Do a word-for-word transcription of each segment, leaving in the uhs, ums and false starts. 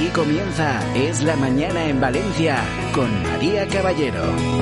Aquí comienza Es la Mañana en Valencia con María Caballero.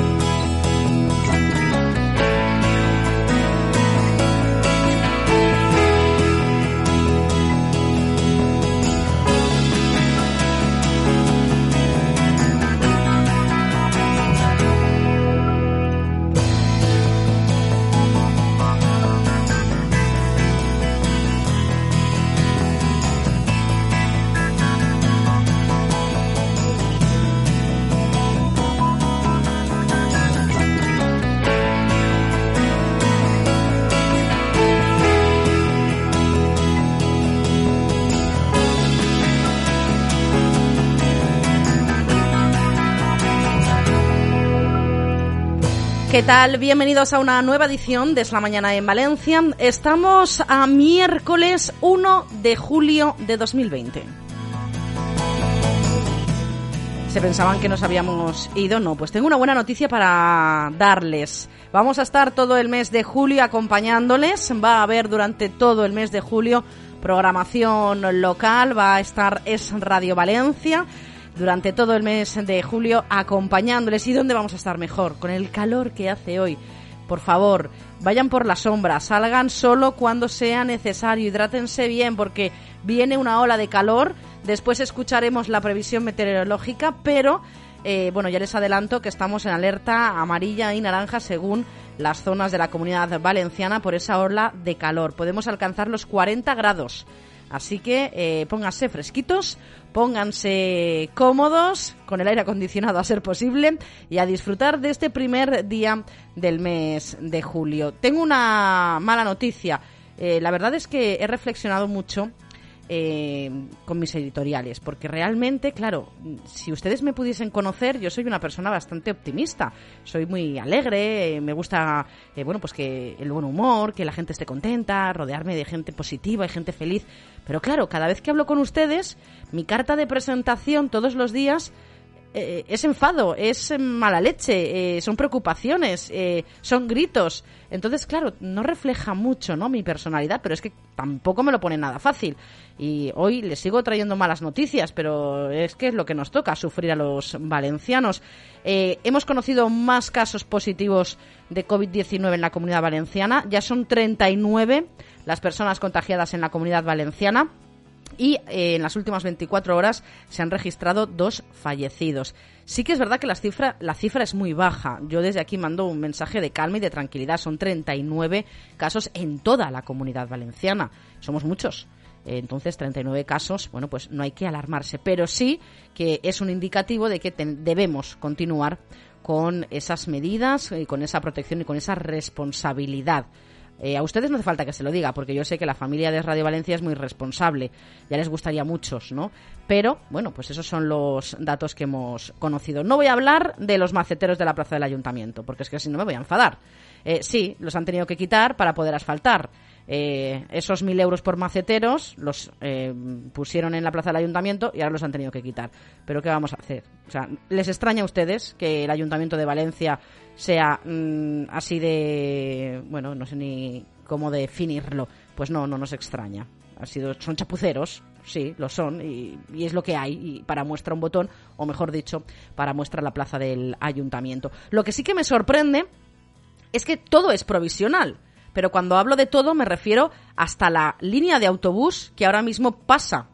¿Qué tal? Bienvenidos a una nueva edición de Es la Mañana en Valencia. Estamos a miércoles uno de julio de dos mil veinte. ¿Se pensaban que nos habíamos ido? No, pues tengo una buena noticia para darles. Vamos a estar todo el mes de julio acompañándoles. Va a haber durante todo el mes de julio programación local. Va a estar Es Radio Valencia durante todo el mes de julio acompañándoles. ¿Y dónde vamos a estar mejor? Con el calor que hace hoy. Por favor, vayan por la sombra, salgan solo cuando sea necesario, hidrátense bien porque viene una ola de calor. Después escucharemos la previsión meteorológica, pero eh, bueno, ya les adelanto que estamos en alerta amarilla y naranja según las zonas de la Comunidad Valenciana por esa ola de calor. Podemos alcanzar los cuarenta grados. Así que eh, pónganse fresquitos, pónganse cómodos, con el aire acondicionado a ser posible, y a disfrutar de este primer día del mes de julio. Tengo una mala noticia. Eh, la verdad es que he reflexionado mucho eh, con mis editoriales, porque realmente, claro, si ustedes me pudiesen conocer, yo soy una persona bastante optimista. Soy muy alegre, eh, me gusta, eh, bueno, pues que el buen humor, que la gente esté contenta, rodearme de gente positiva y gente feliz. Pero claro, cada vez que hablo con ustedes, mi carta de presentación todos los días eh, es enfado, es mala leche, eh, son preocupaciones, eh, son gritos. Entonces, claro, no refleja mucho, ¿no?, mi personalidad, pero es que tampoco me lo pone nada fácil. Y hoy les sigo trayendo malas noticias, pero es que es lo que nos toca, sufrir a los valencianos. Eh, hemos conocido más casos positivos de covid diecinueve en la Comunidad Valenciana. Ya son treinta y nueve las personas contagiadas en la Comunidad Valenciana. Y eh, en las últimas veinticuatro horas se han registrado dos fallecidos. Sí que es verdad que la cifra, la cifra es muy baja. Yo desde aquí mando un mensaje de calma y de tranquilidad. Son treinta y nueve casos en toda la Comunidad Valenciana. Somos muchos. Entonces, treinta y nueve casos, bueno, pues no hay que alarmarse. Pero sí que es un indicativo de que ten, debemos continuar con esas medidas, y con esa protección y con esa responsabilidad. Eh, a ustedes no hace falta que se lo diga, porque yo sé que la familia de Radio Valencia es muy responsable, ya les gustaría a muchos, ¿no? Pero, bueno, pues esos son los datos que hemos conocido. No voy a hablar de los maceteros de la plaza del Ayuntamiento, porque es que si no me voy a enfadar. Eh, sí, los han tenido que quitar para poder asfaltar. Eh, esos mil euros por maceteros los eh, pusieron en la plaza del Ayuntamiento y ahora los han tenido que quitar. Pero ¿qué vamos a hacer? O sea, ¿les extraña a ustedes que el Ayuntamiento de Valencia sea mmm, así de... bueno, no sé ni cómo definirlo? Pues no, no nos extraña. Ha sido, son chapuceros, sí, lo son, y, y es lo que hay, y para muestra un botón, o mejor dicho, para muestra la plaza del Ayuntamiento. Lo que sí que me sorprende es que todo es provisional. Pero cuando hablo de todo me refiero hasta la línea de autobús que ahora mismo pasa,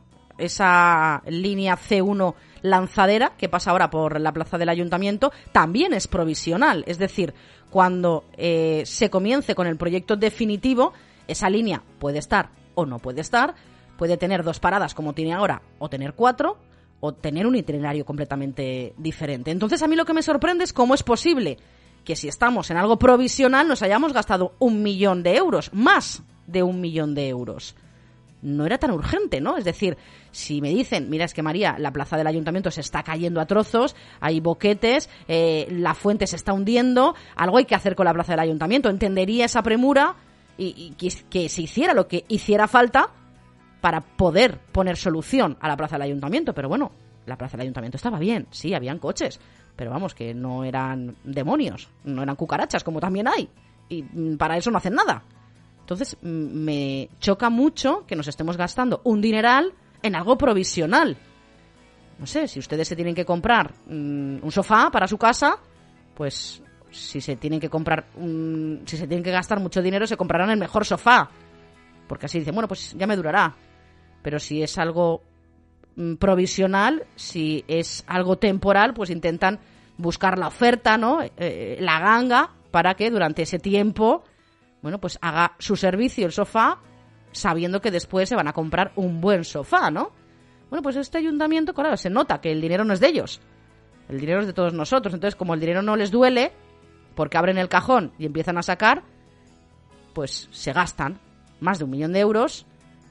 esa línea ce uno lanzadera que pasa ahora por la plaza del Ayuntamiento, también es provisional. Es decir, cuando eh, se comience con el proyecto definitivo, esa línea puede estar o no puede estar, puede tener dos paradas como tiene ahora, o tener cuatro, o tener un itinerario completamente diferente. Entonces a mí lo que me sorprende es cómo es posible que si estamos en algo provisional nos hayamos gastado un millón de euros, más de un millón de euros. No era tan urgente, ¿no? Es decir, si me dicen, mira, es que María, la plaza del Ayuntamiento se está cayendo a trozos, hay boquetes, eh, la fuente se está hundiendo, algo hay que hacer con la plaza del Ayuntamiento. Entendería esa premura y, y que, que se hiciera lo que hiciera falta para poder poner solución a la plaza del Ayuntamiento. Pero bueno, la plaza del Ayuntamiento estaba bien, sí, habían coches, pero vamos, que no eran demonios, no eran cucarachas, como también hay, y para eso no hacen nada. Entonces me choca mucho que nos estemos gastando un dineral en algo provisional. no sé, si ustedes se tienen que comprar mmm, un sofá para su casa, pues si se tienen que comprar, un, si se tienen que gastar mucho dinero, se comprarán el mejor sofá. Porque así dicen, bueno, pues ya me durará. Pero si es algo mmm, provisional, si es algo temporal, pues intentan buscar la oferta, ¿no? Eh, la ganga, para que durante ese tiempo, bueno, pues haga su servicio el sofá, sabiendo que después se van a comprar un buen sofá, ¿no? Bueno, pues este ayuntamiento, claro, se nota que el dinero no es de ellos. El dinero es de todos nosotros. Entonces, como el dinero no les duele, porque abren el cajón y empiezan a sacar, pues se gastan más de un millón de euros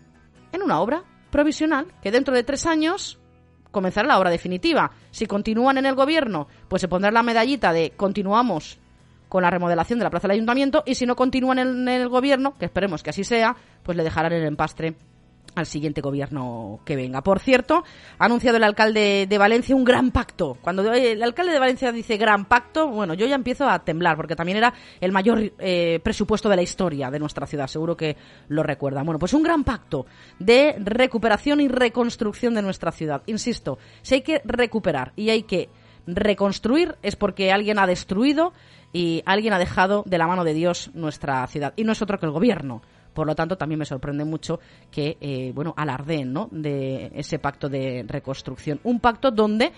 en una obra provisional, que dentro de tres años comenzará la obra definitiva. Si continúan en el gobierno, pues se pondrá la medallita de continuamos con la remodelación de la plaza del ayuntamiento, y si no continúan en el gobierno, que esperemos que así sea, pues le dejarán el empastre al siguiente gobierno que venga. Por cierto, ha anunciado el alcalde de Valencia un gran pacto. Cuando el alcalde de Valencia dice gran pacto, bueno, yo ya empiezo a temblar, porque también era el mayor eh, presupuesto de la historia de nuestra ciudad, seguro que lo recuerdan. Bueno, pues un gran pacto de recuperación y reconstrucción de nuestra ciudad. Insisto, si hay que recuperar y hay que reconstruir, es porque alguien ha destruido y alguien ha dejado de la mano de Dios nuestra ciudad, y no es otro que el gobierno. Por lo tanto, también me sorprende mucho que, eh, bueno, alardeen, ¿no?, de ese pacto de reconstrucción. Un pacto donde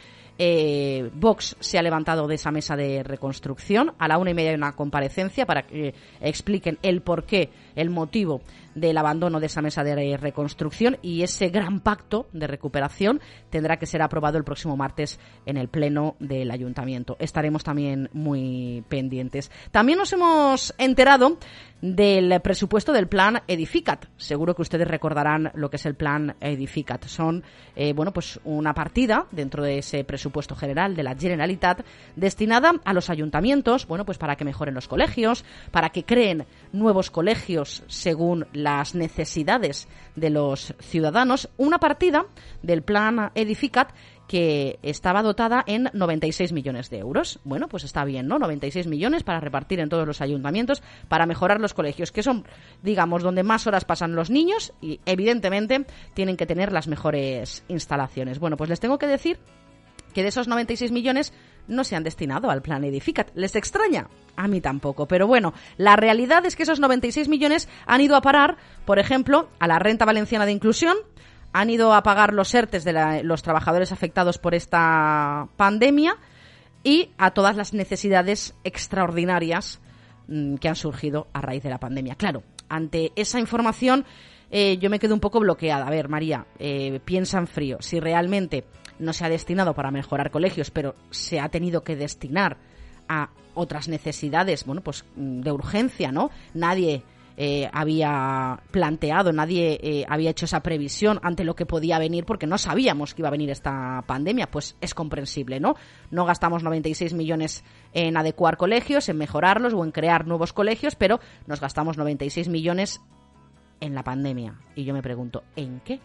eh, Vox se ha levantado de esa mesa de reconstrucción. A la una y media hay una comparecencia para que eh, expliquen el porqué, el motivo del abandono de esa mesa de reconstrucción, y ese gran pacto de recuperación tendrá que ser aprobado el próximo martes en el pleno del ayuntamiento. Estaremos también muy pendientes. También nos hemos enterado del presupuesto del plan Edificat. Seguro que ustedes recordarán lo que es el plan Edificat. Son, eh, bueno, pues una partida dentro de ese presupuesto general de la Generalitat destinada a los ayuntamientos, bueno, pues para que mejoren los colegios, para que creen nuevos colegios según las necesidades de los ciudadanos. Una partida del plan Edificat que estaba dotada en noventa y seis millones de euros. Bueno, pues está bien, ¿no? noventa y seis millones para repartir en todos los ayuntamientos para mejorar los colegios, que son, digamos, donde más horas pasan los niños y, evidentemente, tienen que tener las mejores instalaciones. Bueno, pues les tengo que decir que de esos noventa y seis millones no se han destinado al plan Edificat. ¿Les extraña? A mí tampoco. Pero bueno, la realidad es que esos noventa y seis millones han ido a parar, por ejemplo, a la Renta Valenciana de Inclusión, han ido a pagar los ERTES de la, los trabajadores afectados por esta pandemia y a todas las necesidades extraordinarias mmm, que han surgido a raíz de la pandemia. Claro, ante esa información eh, yo me quedo un poco bloqueada. A ver, María, eh, piensa en frío. Si realmente no se ha destinado para mejorar colegios, pero se ha tenido que destinar a otras necesidades, bueno, pues de urgencia, ¿no? Nadie eh, había planteado, nadie eh, había hecho esa previsión ante lo que podía venir, porque no sabíamos que iba a venir esta pandemia. Pues es comprensible, ¿no? No gastamos noventa y seis millones en adecuar colegios, en mejorarlos o en crear nuevos colegios, pero nos gastamos noventa y seis millones en la pandemia. Y yo me pregunto, ¿en qué?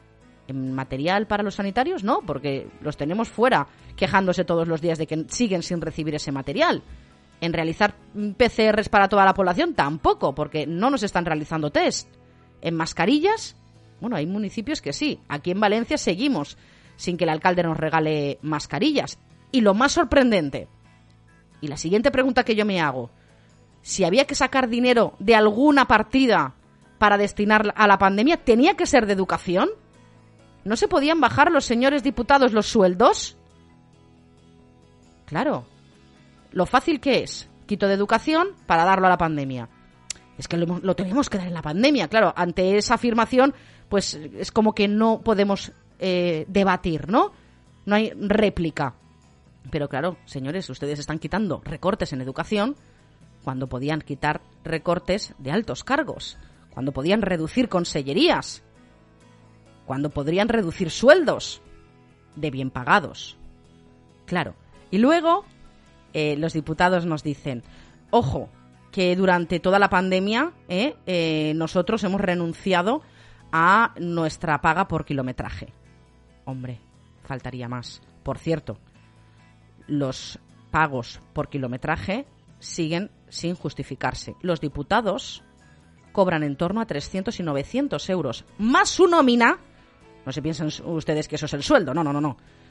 ¿En material para los sanitarios? No, porque los tenemos fuera quejándose todos los días de que siguen sin recibir ese material. ¿En realizar P C Rs para toda la población? Tampoco, porque no nos están realizando test. ¿En mascarillas? Bueno, hay municipios que sí. Aquí en Valencia seguimos sin que el alcalde nos regale mascarillas. Y lo más sorprendente, y la siguiente pregunta que yo me hago, si había que sacar dinero de alguna partida para destinar a la pandemia, ¿tenía que ser de educación? ¿No se podían bajar los señores diputados los sueldos? Claro. Lo fácil que es, quito de educación para darlo a la pandemia. Es que lo, lo tenemos que dar en la pandemia, claro. Ante esa afirmación, pues es como que no podemos eh, debatir, ¿no? No hay réplica. Pero claro, señores, ustedes están quitando recortes en educación cuando podían quitar recortes de altos cargos, cuando podían reducir consellerías, cuando podrían reducir sueldos de bien pagados. Claro. Y luego eh, los diputados nos dicen, ojo, que durante toda la pandemia eh, eh, nosotros hemos renunciado a nuestra paga por kilometraje. Hombre, faltaría más. Por cierto, los pagos por kilometraje siguen sin justificarse. Los diputados cobran en torno a trescientos y novecientos euros, más su nómina. No se piensen ustedes que eso es el sueldo, no, no, no, no.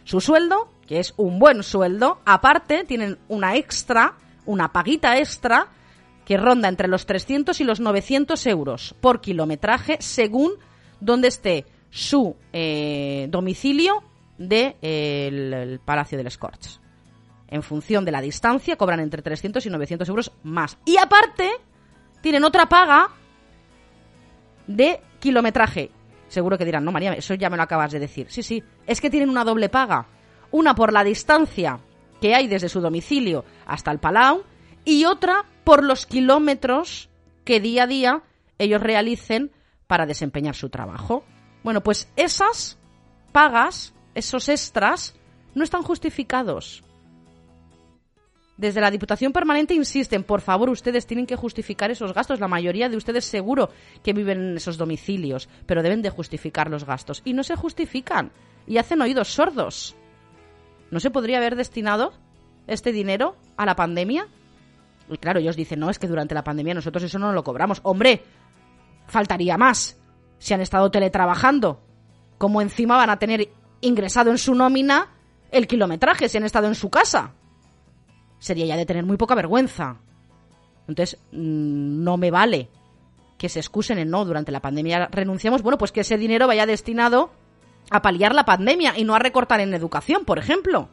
su sueldo, que es un buen sueldo. Aparte, tienen una extra, una paguita extra, que ronda entre los trescientos y los novecientos euros por kilometraje, según donde esté su eh, domicilio del de, eh, Palacio de les Corts. En función de la distancia, cobran entre trescientos y novecientos euros más. Y aparte, tienen otra paga de kilometraje. Seguro que dirán, no, María, eso ya me lo acabas de decir. Sí, sí, es que tienen una doble paga. Una por la distancia que hay desde su domicilio hasta el Palau y otra por los kilómetros que día a día ellos realicen para desempeñar su trabajo. Bueno, pues esas pagas, esos extras, no están justificados. Desde la Diputación Permanente insisten, por favor, ustedes tienen que justificar esos gastos. La mayoría de ustedes seguro que viven en esos domicilios, pero deben de justificar los gastos. Y no se justifican, y hacen oídos sordos. ¿No se podría haber destinado este dinero a la pandemia? Y claro, ellos dicen, no, es que durante la pandemia nosotros eso no lo cobramos. ¡Hombre! Faltaría más. Si han estado teletrabajando, ¿cómo encima van a tener ingresado en su nómina el kilometraje si han estado en su casa? Sería ya de tener muy poca vergüenza. Entonces, mmm, no me vale que se excusen en no, durante la pandemia renunciamos. Bueno, pues que ese dinero vaya destinado a paliar la pandemia y no a recortar en educación, por ejemplo.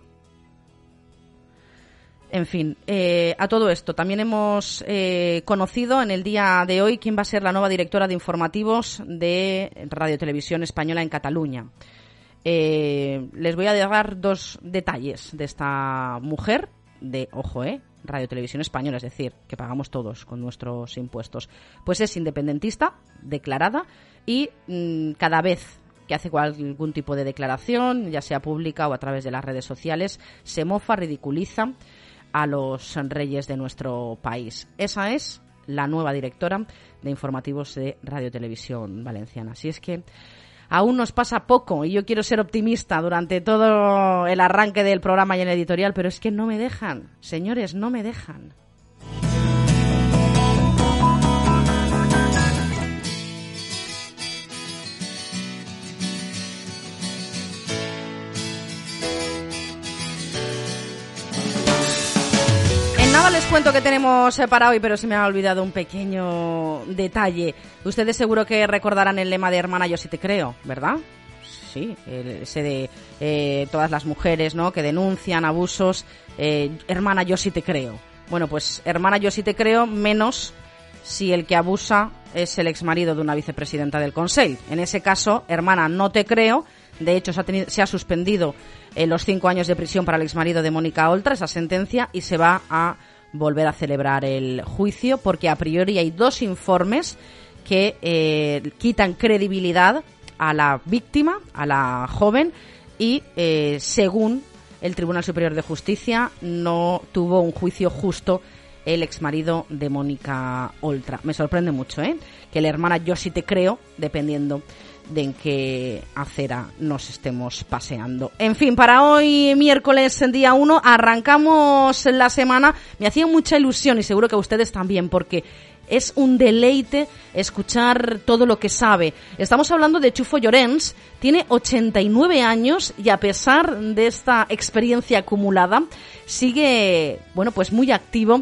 En fin, eh, a todo esto también hemos eh, conocido en el día de hoy quién va a ser la nueva directora de informativos de Radio Televisión Española en Cataluña. Eh, les voy a dar dos detalles de esta mujer, de, ojo, eh, Radio Televisión Española, es decir, que pagamos todos con nuestros impuestos. Pues es independentista, declarada, y mmm, cada vez que hace algún tipo de declaración, ya sea pública o a través de las redes sociales, se mofa, ridiculiza a los reyes de nuestro país. Esa es la nueva directora de informativos de Radio Televisión Valenciana. Así es que aún nos pasa poco y yo quiero ser optimista durante todo el arranque del programa y en el editorial, pero es que no me dejan, señores, no me dejan. Les cuento que tenemos para hoy, pero se me ha olvidado un pequeño detalle. Ustedes seguro que recordarán el lema de Hermana, yo sí te creo, ¿verdad? Sí, el, ese de eh, todas las mujeres, ¿no?, que denuncian abusos. Eh, hermana, yo sí te creo. Bueno, pues hermana, yo sí te creo, menos si el que abusa es el exmarido de una vicepresidenta del Consell. En ese caso, hermana, no te creo. De hecho, se ha, tenido, se ha suspendido eh, los cinco años de prisión para el exmarido de Mónica Oltra, esa sentencia, y se va a volver a celebrar el juicio porque a priori hay dos informes que eh, quitan credibilidad a la víctima, a la joven, y eh, según el Tribunal Superior de Justicia no tuvo un juicio justo el exmarido de Mónica Oltra. Me sorprende mucho, ¿eh?, que la hermana yo sí te creo, dependiendo de en qué acera nos estemos paseando. En fin, para hoy, miércoles, día uno, arrancamos la semana. Me hacía mucha ilusión y seguro que a ustedes también, porque es un deleite escuchar todo lo que sabe. Estamos hablando de Chufo Llorens, tiene ochenta y nueve años y a pesar de esta experiencia acumulada, sigue, bueno, pues muy activo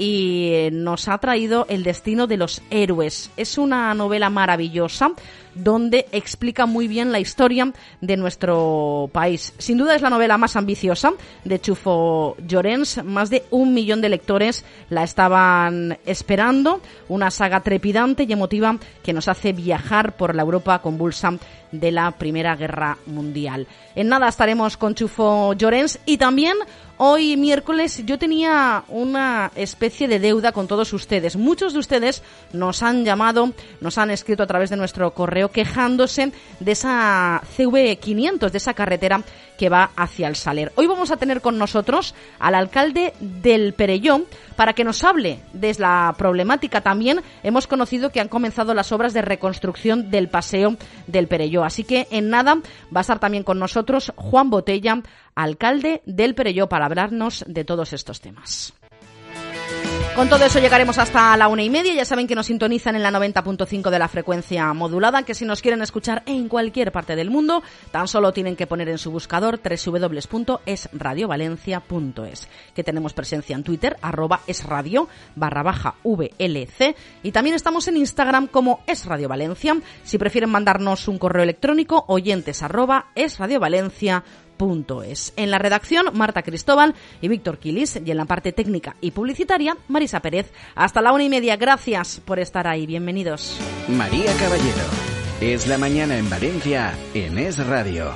y nos ha traído El destino de los héroes. Es una novela maravillosa donde explica muy bien la historia de nuestro país. Sin duda es la novela más ambiciosa de Chufo Llorens. Más de un millón de lectores la estaban esperando. Una saga trepidante y emotiva que nos hace viajar por la Europa convulsa de la Primera Guerra Mundial. En nada estaremos con Chufo Llorens y también hoy miércoles yo tenía una especie de deuda con todos ustedes. Muchos de ustedes nos han llamado, nos han escrito a través de nuestro correo quejándose de esa C V quinientos, de esa carretera que va hacia el Saler. Hoy vamos a tener con nosotros al alcalde del Perelló para que nos hable de la problemática. También hemos conocido que han comenzado las obras de reconstrucción del paseo del Perelló. Así que en nada va a estar también con nosotros Juan Botella, alcalde del Perelló, para hablarnos de todos estos temas. Con todo eso llegaremos hasta la una y media. Ya saben que nos sintonizan en la noventa punto cinco de la frecuencia modulada, que si nos quieren escuchar en cualquier parte del mundo, tan solo tienen que poner en su buscador doble u doble u doble u punto es radio valencia punto es, que tenemos presencia en Twitter, arroba esradio, barra baja V L C, y también estamos en Instagram como Es Radio Valencia. Si prefieren mandarnos un correo electrónico, oyentes arroba esradiovalencia punto es. En la redacción, Marta Cristóbal y Víctor Quilis, y en la parte técnica y publicitaria, Marisa Pérez. Hasta la una y media. Gracias por estar ahí. Bienvenidos. María Caballero. Es la mañana en Valencia, en Es Radio.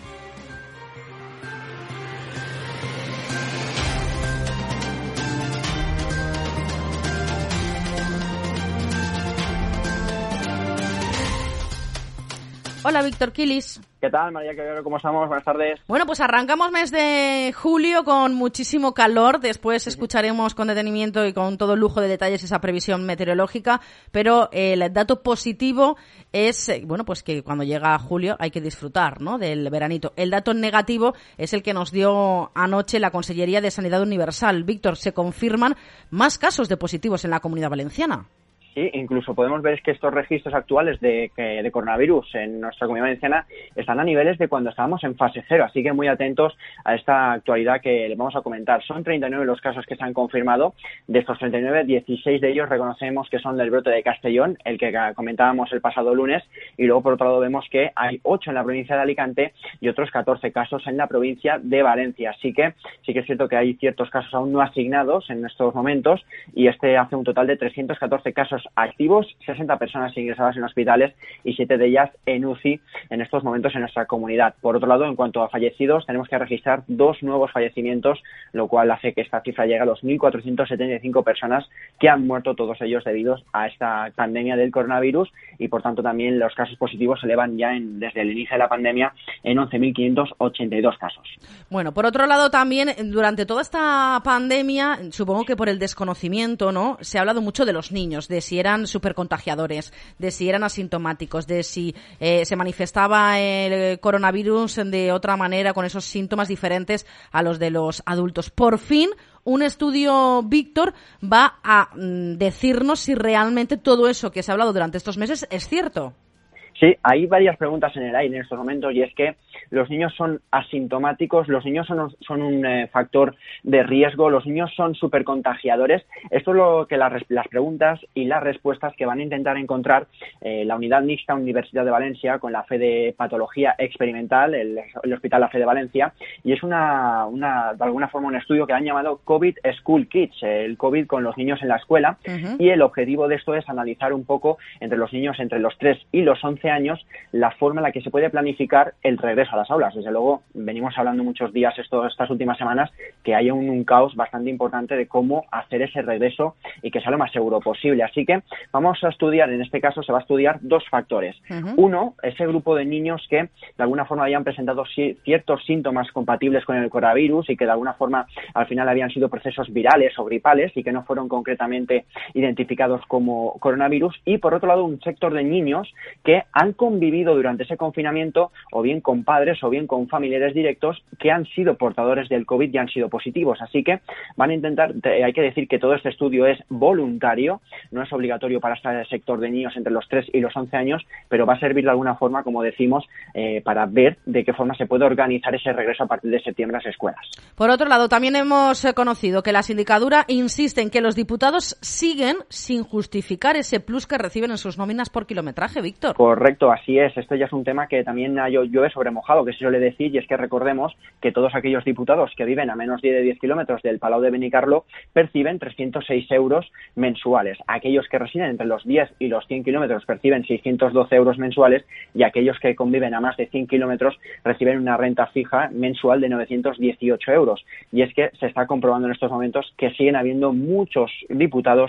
Hola, Víctor Quilis. ¿Qué tal, María Caballero? ¿Cómo estamos? Buenas tardes. Bueno, pues arrancamos mes de julio con muchísimo calor. Después escucharemos con detenimiento y con todo lujo de detalles esa previsión meteorológica. Pero el dato positivo es, bueno, pues que cuando llega julio hay que disfrutar, ¿no?, del veranito. El dato negativo es el que nos dio anoche la Consellería de Sanidad Universal. Víctor, se confirman más casos de positivos en la Comunidad Valenciana. Sí, incluso podemos ver que estos registros actuales de, de coronavirus en nuestra Comunidad Valenciana están a niveles de cuando estábamos en fase cero, así que muy atentos a esta actualidad que les vamos a comentar. Son treinta y nueve los casos que se han confirmado. De estos treinta y nueve, dieciséis de ellos reconocemos que son del brote de Castellón, el que comentábamos el pasado lunes, y luego por otro lado vemos que hay ocho en la provincia de Alicante y otros catorce casos en la provincia de Valencia. Así que sí que es cierto que hay ciertos casos aún no asignados en estos momentos, y este hace un total de trescientos catorce casos activos, sesenta personas ingresadas en hospitales y siete de ellas en U C I en estos momentos en nuestra comunidad. Por otro lado, en cuanto a fallecidos, tenemos que registrar dos nuevos fallecimientos, lo cual hace que esta cifra llegue a los mil cuatrocientas setenta y cinco personas que han muerto, todos ellos debido a esta pandemia del coronavirus, y por tanto también los casos positivos se elevan ya en, desde el inicio de la pandemia en once mil quinientos ochenta y dos casos. Bueno, por otro lado también, durante toda esta pandemia, supongo que por el desconocimiento, ¿no?, se ha hablado mucho de los niños, de si eran supercontagiadores, de si eran asintomáticos, de si eh, se manifestaba el coronavirus de otra manera, con esos síntomas diferentes a los de los adultos. Por fin, un estudio, Víctor, va a mm, decirnos si realmente todo eso que se ha hablado durante estos meses es cierto. Sí, hay varias preguntas en el aire en estos momentos, y es que los niños son asintomáticos, los niños son, son un eh, factor de riesgo, los niños son supercontagiadores. Esto es lo que las, las preguntas y las respuestas que van a intentar encontrar eh, la Unidad Mixta Universidad de Valencia con la F E de Patología Experimental, el, el Hospital La Fe de Valencia, y es una, una, de alguna forma un estudio que han llamado COVID School Kids, el COVID con los niños en la escuela, uh-huh. Y el objetivo de esto es analizar un poco entre los niños entre los tres y los once años la forma en la que se puede planificar el regreso a las aulas. Desde luego, venimos hablando muchos días estos, estas últimas semanas que hay un, un caos bastante importante de cómo hacer ese regreso y que sea lo más seguro posible. Así que vamos a estudiar, en este caso se va a estudiar dos factores. Uh-huh. Uno, ese grupo de niños que de alguna forma habían presentado si, ciertos síntomas compatibles con el coronavirus y que de alguna forma al final habían sido procesos virales o gripales y que no fueron concretamente identificados como coronavirus. Y por otro lado, un sector de niños que han convivido durante ese confinamiento o bien con padres o bien con familiares directos que han sido portadores del COVID y han sido positivos. Así que van a intentar, hay que decir que todo este estudio es voluntario, no es obligatorio para este sector de niños entre los tres y los once años, pero va a servir de alguna forma, como decimos, eh, para ver de qué forma se puede organizar ese regreso a partir de septiembre a las escuelas. Por otro lado, también hemos conocido que la sindicatura insiste en que los diputados siguen sin justificar ese plus que reciben en sus nóminas por kilometraje, Víctor. Correcto. Así es, esto ya es un tema que también yo, yo he sobremojado, que se suele decir, y es que recordemos que todos aquellos diputados que viven a menos de diez kilómetros del Palau de Benicarló perciben trescientos seis euros mensuales. Aquellos que residen entre los diez y los cien kilómetros perciben seiscientos doce euros mensuales, y aquellos que conviven a más de cien kilómetros reciben una renta fija mensual de novecientos dieciocho euros. Y es que se está comprobando en estos momentos que siguen habiendo muchos diputados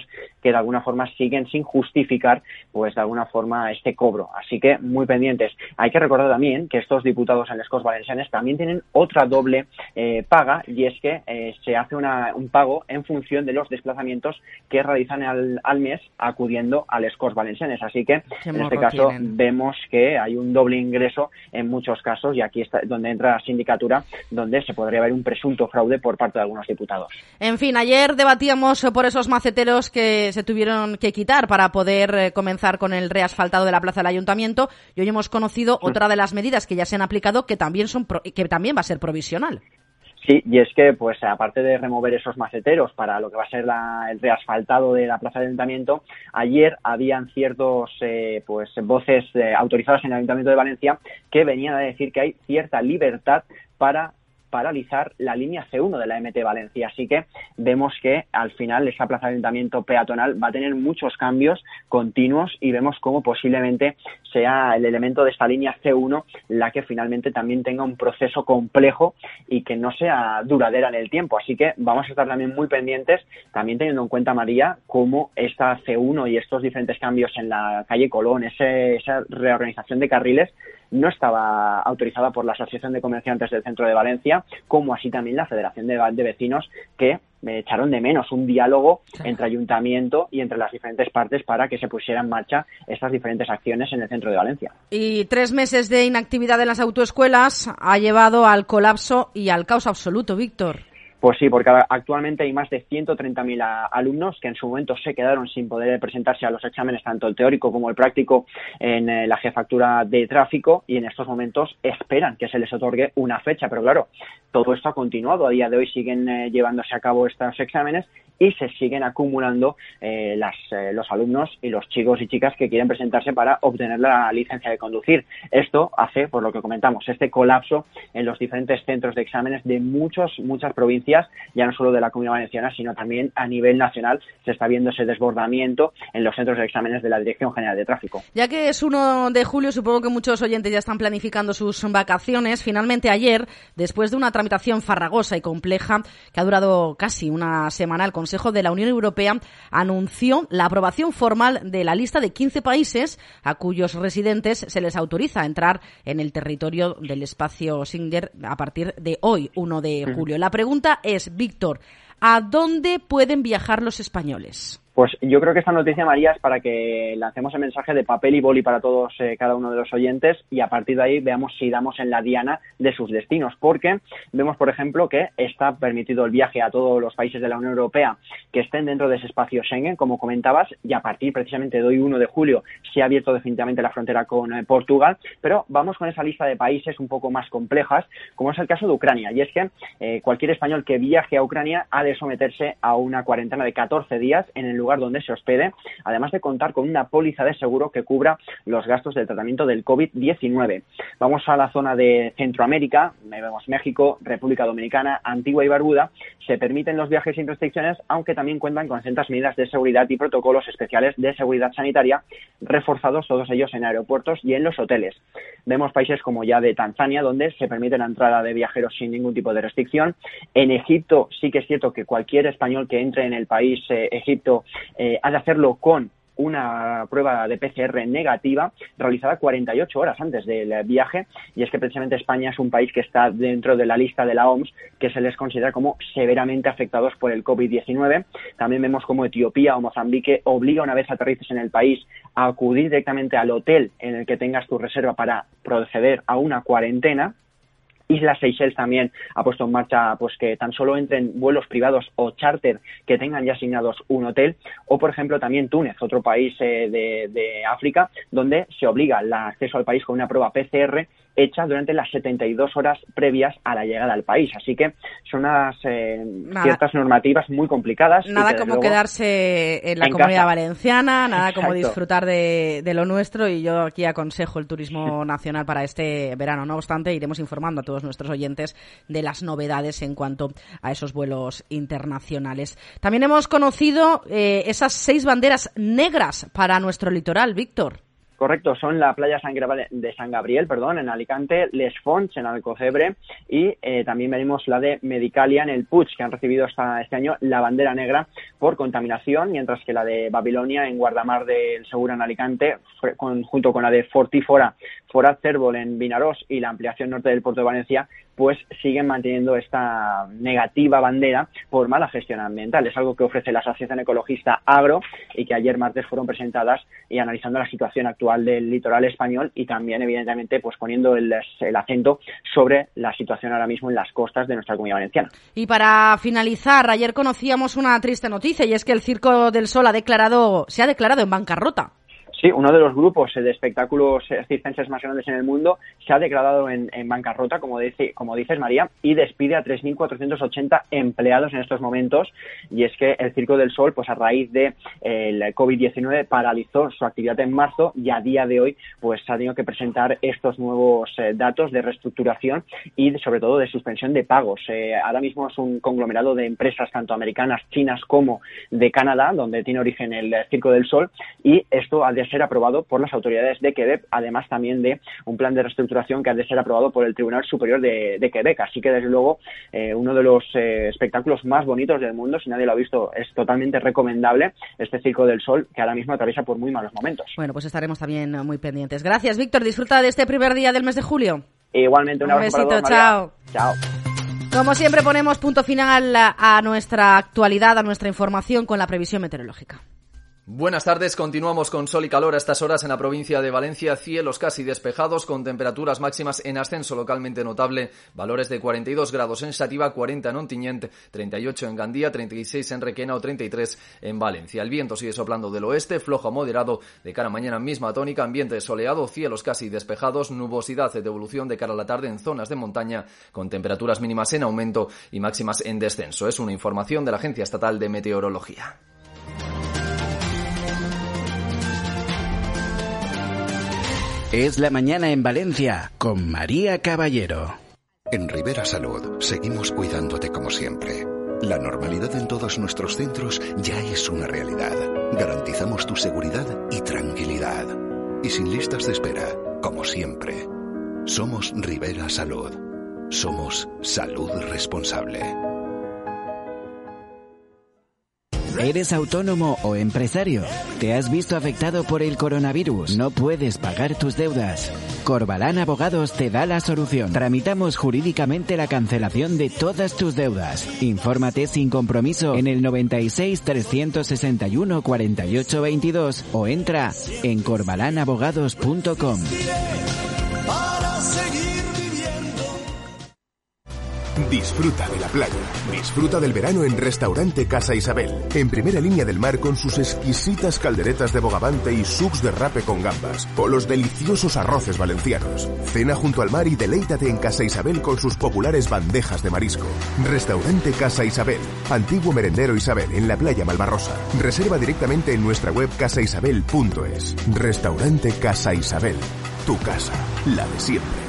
que de alguna forma siguen sin justificar, pues de alguna forma, este cobro. Así que muy pendientes. Hay que recordar también que estos diputados en les Corts Valencianes también tienen otra doble eh, paga, y es que eh, se hace una, un pago en función de los desplazamientos que realizan al, al mes acudiendo a les Corts Valencianes. Así que en este caso tienen. Vemos que hay un doble ingreso en muchos casos, y aquí está donde entra la sindicatura, donde se podría ver un presunto fraude por parte de algunos diputados. En fin, ayer debatíamos por esos maceteros que se tuvieron que quitar para poder eh, comenzar con el reasfaltado de la plaza del Ayuntamiento, y hoy hemos conocido sí. otra de las medidas que ya se han aplicado, que también son pro- que también va a ser provisional. Sí, y es que, pues, aparte de remover esos maceteros para lo que va a ser la, el reasfaltado de la plaza del Ayuntamiento, ayer habían ciertos, eh, pues, voces eh, autorizadas en el Ayuntamiento de Valencia que venían a decir que hay cierta libertad para paralizar la línea ce uno de la eme te Valencia. Así que vemos que al final esa plaza de ayuntamiento peatonal va a tener muchos cambios continuos, y vemos cómo posiblemente sea el elemento de esta línea ce uno la que finalmente también tenga un proceso complejo y que no sea duradera en el tiempo. Así que vamos a estar también muy pendientes, también teniendo en cuenta, María, cómo esta ce uno y estos diferentes cambios en la calle Colón, ese, esa reorganización de carriles, no estaba autorizada por la Asociación de Comerciantes del Centro de Valencia, como así también la Federación de, de Vecinos, que me echaron de menos un diálogo entre ayuntamiento y entre las diferentes partes para que se pusiera en marcha estas diferentes acciones en el centro de Valencia. Y tres meses de inactividad en las autoescuelas ha llevado al colapso y al caos absoluto, Víctor. Pues sí, porque actualmente hay más de ciento treinta mil alumnos que en su momento se quedaron sin poder presentarse a los exámenes, tanto el teórico como el práctico, en eh, la jefatura de tráfico, y en estos momentos esperan que se les otorgue una fecha. Pero claro, todo esto ha continuado. A día de hoy siguen eh, llevándose a cabo estos exámenes y se siguen acumulando eh, las, eh, los alumnos y los chicos y chicas que quieren presentarse para obtener la licencia de conducir. Esto hace, por lo que comentamos, este colapso en los diferentes centros de exámenes de muchos, muchas provincias, ya no solo de la Comunidad Valenciana, sino también a nivel nacional. Se está viendo ese desbordamiento en los centros de exámenes de la Dirección General de Tráfico. Ya que es uno de julio, supongo que muchos oyentes ya están planificando sus vacaciones. Finalmente ayer, después de una tramitación farragosa y compleja que ha durado casi una semana, el Consejo de la Unión Europea anunció la aprobación formal de la lista de quince países a cuyos residentes se les autoriza a entrar en el territorio del espacio Schengen a partir de hoy, uno de julio. La pregunta es, Víctor, ¿a dónde pueden viajar los españoles? Pues yo creo que esta noticia, María, es para que lancemos el mensaje de papel y boli para todos, eh, cada uno de los oyentes, y a partir de ahí veamos si damos en la diana de sus destinos, porque vemos, por ejemplo, que está permitido el viaje a todos los países de la Unión Europea que estén dentro de ese espacio Schengen, como comentabas, y a partir precisamente de hoy, uno de julio, se ha abierto definitivamente la frontera con eh, Portugal, pero vamos con esa lista de países un poco más complejas, como es el caso de Ucrania, y es que eh, cualquier español que viaje a Ucrania ha de someterse a una cuarentena de catorce días en el lugar donde se hospede, además de contar con una póliza de seguro que cubra los gastos del tratamiento del covid diecinueve. Vamos a la zona de Centroamérica, vemos México, República Dominicana, Antigua y Barbuda. Se permiten los viajes sin restricciones, aunque también cuentan con ciertas medidas de seguridad y protocolos especiales de seguridad sanitaria, reforzados todos ellos en aeropuertos y en los hoteles. Vemos países como ya de Tanzania, donde se permite la entrada de viajeros sin ningún tipo de restricción. En Egipto sí que es cierto que cualquier español que entre en el país eh, Egipto eh, ha de hacerlo con una prueba de pe ce erre negativa realizada cuarenta y ocho horas antes del viaje, y es que precisamente España es un país que está dentro de la lista de la o eme ese, que se les considera como severamente afectados por el covid diecinueve. También vemos como Etiopía o Mozambique obliga, una vez aterrices en el país, a acudir directamente al hotel en el que tengas tu reserva para proceder a una cuarentena. Islas Seychelles también ha puesto en marcha, pues, que tan solo entren vuelos privados o charter que tengan ya asignados un hotel, o por ejemplo también Túnez, otro país eh, de, de África, donde se obliga el acceso al país con una prueba pe ce erre hecha durante las setenta y dos horas previas a la llegada al país. Así que son unas eh, ciertas normativas muy complicadas. Nada como luego, quedarse en la en Comunidad casa. Valenciana, nada Exacto. como disfrutar de, de lo nuestro, y yo aquí aconsejo el turismo nacional para este verano. No obstante, iremos informando a todos nuestros oyentes de las novedades en cuanto a esos vuelos internacionales. También hemos conocido eh, esas seis banderas negras para nuestro litoral, Víctor. Correcto, son la playa San Gabriel, de San Gabriel, perdón, en Alicante, Les Fonts en Alcocebre y eh, también venimos la de Medicalia en el Puig, que han recibido esta, este año la bandera negra por contaminación, mientras que la de Babilonia en Guardamar del Segura en Alicante, con, junto con la de Fortífora, Forat Cérvol en Vinarós y la ampliación norte del puerto de Valencia, pues siguen manteniendo esta negativa bandera por mala gestión ambiental. Es algo que ofrece la Asociación Ecologista Agro y que ayer martes fueron presentadas y analizando la situación actual del litoral español y también, evidentemente, pues poniendo el, el acento sobre la situación ahora mismo en las costas de nuestra Comunidad Valenciana. Y para finalizar, ayer conocíamos una triste noticia y es que el Circo del Sol ha declarado, se ha declarado en bancarrota. Sí, uno de los grupos de espectáculos circenses más grandes en el mundo se ha declarado en, en bancarrota, como, dice, como dices, María, y despide a tres mil cuatrocientos ochenta empleados en estos momentos. Y es que el Circo del Sol, pues a raíz de eh, el covid diecinueve, paralizó su actividad en marzo y a día de hoy pues ha tenido que presentar estos nuevos eh, datos de reestructuración y de, sobre todo de suspensión de pagos. Eh, ahora mismo es un conglomerado de empresas tanto americanas, chinas como de Canadá, donde tiene origen el Circo del Sol, y esto ha de ser aprobado por las autoridades de Quebec, además también de un plan de reestructuración que ha de ser aprobado por el Tribunal Superior de, de Quebec. Así que, desde luego, eh, uno de los eh, espectáculos más bonitos del mundo, si nadie lo ha visto, es totalmente recomendable este Circo del Sol, que ahora mismo atraviesa por muy malos momentos. Bueno, pues estaremos también muy pendientes. Gracias, Víctor. Disfruta de este primer día del mes de julio. Igualmente, un, un abrazo besito, para todos, chao. Chao. Como siempre, ponemos punto final a nuestra actualidad, a nuestra información con la previsión meteorológica. Buenas tardes, continuamos con sol y calor a estas horas en la provincia de Valencia, cielos casi despejados con temperaturas máximas en ascenso localmente notable, valores de cuarenta y dos grados en Xàtiva, cuarenta en Ontinyent, treinta y ocho en Gandía, treinta y seis en Requena o treinta y tres en Valencia. El viento sigue soplando del oeste, flojo a moderado de cara a mañana, misma tónica, ambiente soleado, cielos casi despejados, nubosidad de evolución de cara a la tarde en zonas de montaña con temperaturas mínimas en aumento y máximas en descenso. Es una información de la Agencia Estatal de Meteorología. Es la mañana en Valencia con María Caballero. En Rivera Salud seguimos cuidándote como siempre. La normalidad en todos nuestros centros ya es una realidad. Garantizamos tu seguridad y tranquilidad. Y sin listas de espera, como siempre. Somos Rivera Salud. Somos salud responsable. ¿Eres autónomo o empresario? ¿Te has visto afectado por el coronavirus? ¿No puedes pagar tus deudas? Corbalán Abogados te da la solución. Tramitamos jurídicamente la cancelación de todas tus deudas. Infórmate sin compromiso en el noventa y seis, trescientos sesenta y uno, cuarenta y ocho veintidós o entra en corbalán abogados punto com. Disfruta de la playa, disfruta del verano en Restaurante Casa Isabel, en primera línea del mar con sus exquisitas calderetas de bogavante y sucs de rape con gambas, o los deliciosos arroces valencianos. Cena junto al mar y deleítate en Casa Isabel con sus populares bandejas de marisco. Restaurante Casa Isabel, antiguo merendero Isabel, en la playa Malvarrosa. Reserva directamente en nuestra web casa isabel punto es. Restaurante Casa Isabel, tu casa, la de siempre.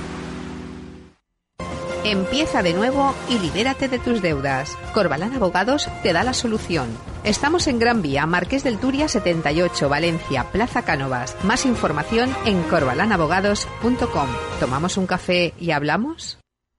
Empieza de nuevo y libérate de tus deudas. Corbalán Abogados te da la solución. Estamos en Gran Vía, Marqués del Turia setenta y ocho, Valencia, Plaza Cánovas. Más información en corbalán abogados punto com. ¿Tomamos un café y hablamos?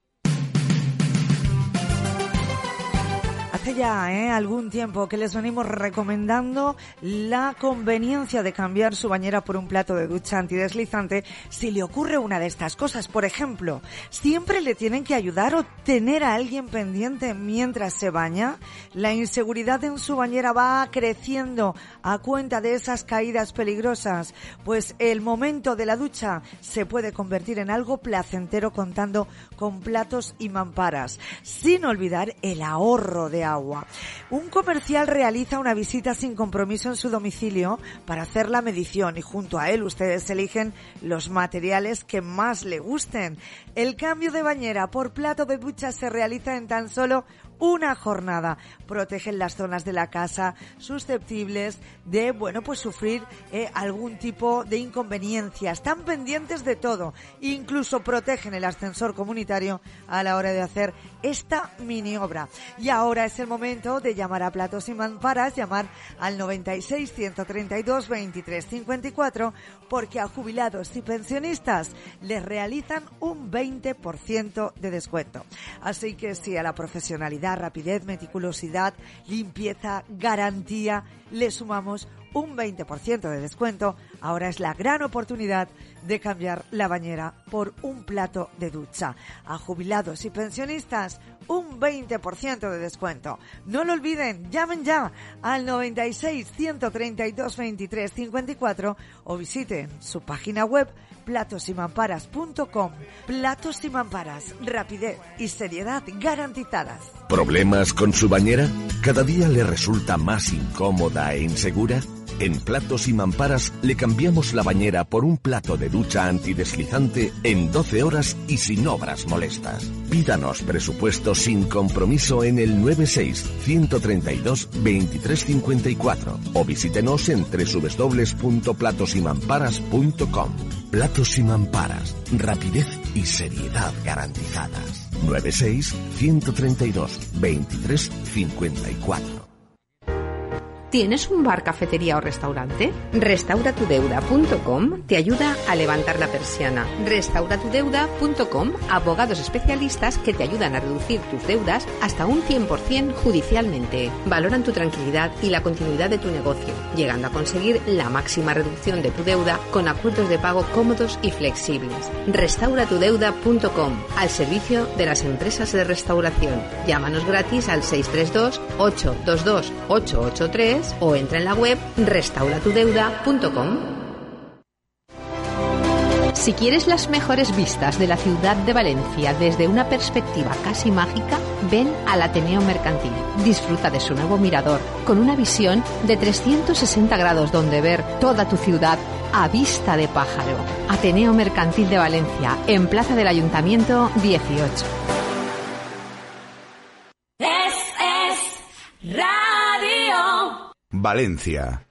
Hace ya ¿eh? algún tiempo que les venimos recomendando la conveniencia de cambiar su bañera por un plato de ducha antideslizante si le ocurre una de estas cosas. Por ejemplo, siempre le tienen que ayudar o tener a alguien pendiente mientras se baña. La inseguridad en su bañera va creciendo a cuenta de esas caídas peligrosas. Pues el momento de la ducha se puede convertir en algo placentero contando con platos y mamparas, sin olvidar el ahorro de agua. Un comercial realiza una visita sin compromiso en su domicilio para hacer la medición y junto a él ustedes eligen los materiales que más le gusten. El cambio de bañera por plato de ducha se realiza en tan solo una jornada. Protegen las zonas de la casa susceptibles de, bueno, pues sufrir eh, algún tipo de inconveniencia. Están pendientes de todo. Incluso protegen el ascensor comunitario a la hora de hacer esta mini obra. Y ahora es el momento de llamar a Platos y Mamparas, llamar al noventa y seis, ciento treinta y dos, veintitrés cincuenta y cuatro, porque a jubilados y pensionistas les realizan un veinte por ciento de descuento. Así que si a la profesionalidad, rapidez, meticulosidad, limpieza, garantía, le sumamos un veinte por ciento de descuento, ahora es la gran oportunidad de cambiar la bañera por un plato de ducha. A jubilados y pensionistas, un veinte por ciento de descuento. No lo olviden, llamen ya al noventa y seis, ciento treinta y dos, veintitrés cincuenta y cuatro o visiten su página web platos y mamparas punto com. Platos y Mamparas, rapidez y seriedad garantizadas. ¿Problemas con su bañera? ¿Cada día le resulta más incómoda e insegura? En Platos y Mamparas le cambiamos la bañera por un plato de ducha antideslizante en doce horas y sin obras molestas. Pídanos presupuesto sin compromiso en el noventa y seis, ciento treinta y dos, veintitrés cincuenta y cuatro o visítenos en doble u doble u doble u punto platos y mamparas punto com. Platos y Mamparas, rapidez y seriedad garantizadas. noventa y seis, ciento treinta y dos, veintitrés cincuenta y cuatro. ¿Tienes un bar, cafetería o restaurante? restaura tu deuda punto com te ayuda a levantar la persiana. restaura tu deuda punto com, abogados especialistas que te ayudan a reducir tus deudas hasta un cien por ciento judicialmente. Valoran tu tranquilidad y la continuidad de tu negocio, llegando a conseguir la máxima reducción de tu deuda con acuerdos de pago cómodos y flexibles. restaura tu deuda punto com, al servicio de las empresas de restauración. Llámanos gratis al seis tres dos, ocho dos dos, ocho ocho tres o entra en la web restaura tu deuda punto com. Si quieres las mejores vistas de la ciudad de Valencia desde una perspectiva casi mágica, ven al Ateneo Mercantil. Disfruta de su nuevo mirador con una visión de trescientos sesenta grados donde ver toda tu ciudad a vista de pájaro. Ateneo Mercantil de Valencia, en Plaza del Ayuntamiento dieciocho. Es, es radio. Valencia.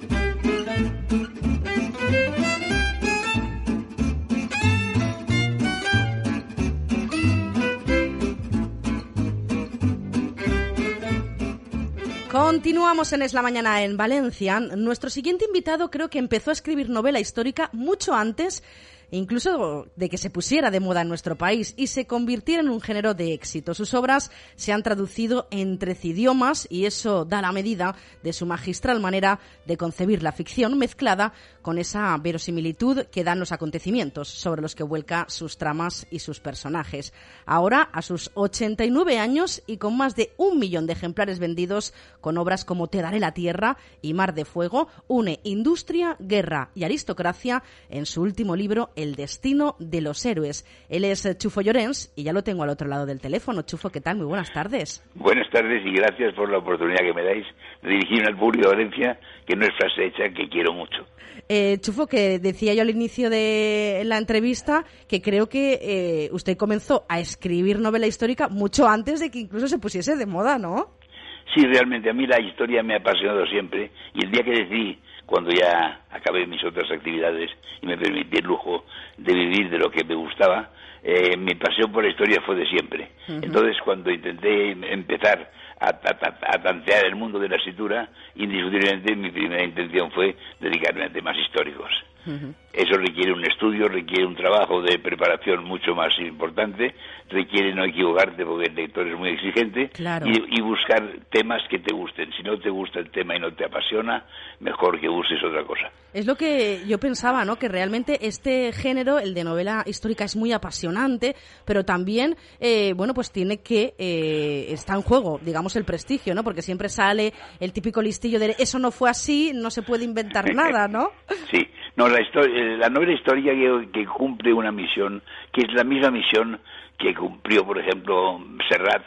Continuamos en Es la Mañana en Valencia. Nuestro siguiente invitado creo que empezó a escribir novela histórica mucho antes incluso de que se pusiera de moda en nuestro país y se convirtiera en un género de éxito. Sus obras se han traducido en trece idiomas y eso da la medida de su magistral manera de concebir la ficción mezclada con esa verosimilitud que dan los acontecimientos sobre los que vuelca sus tramas y sus personajes. Ahora, a sus ochenta y nueve años y con más de un millón de ejemplares vendidos, con obras como Te daré la tierra y Mar de fuego, une industria, guerra y aristocracia en su último libro, El destino de los héroes. Él es Chufo Llorens y ya lo tengo al otro lado del teléfono. Chufo, ¿qué tal? Muy buenas tardes. Buenas tardes y gracias por la oportunidad que me dais de dirigirme al público de Valencia, que no es frase hecha, que quiero mucho. Eh, Chufo, que decía yo al inicio de la entrevista que creo que eh, usted comenzó a escribir novela histórica mucho antes de que incluso se pusiese de moda, ¿no? Sí, realmente, a mí la historia me ha apasionado siempre y el día que decidí, cuando ya acabé mis otras actividades y me permití el lujo de vivir de lo que me gustaba, eh, mi pasión por la historia fue de siempre. Uh-huh. Entonces, cuando intenté empezar a, a, a tantear el mundo de la escritura, indiscutiblemente mi primera intención fue dedicarme a temas históricos. Uh-huh. Eso requiere un estudio, requiere un trabajo de preparación mucho más importante, requiere no equivocarte porque el lector es muy exigente, claro. y, y buscar temas que te gusten. Si no te gusta el tema y no te apasiona, mejor que busques otra cosa. Es lo que yo pensaba, ¿no? Que realmente este género, el de novela histórica, es muy apasionante, pero también, eh, bueno, pues tiene que, eh, está en juego, digamos, el prestigio, ¿no? Porque siempre sale el típico listillo de eso no fue así, no se puede inventar nada, ¿no? Sí, no, la, historia, la novela histórica que, que cumple una misión, que es la misma misión que cumplió, por ejemplo, Serrat,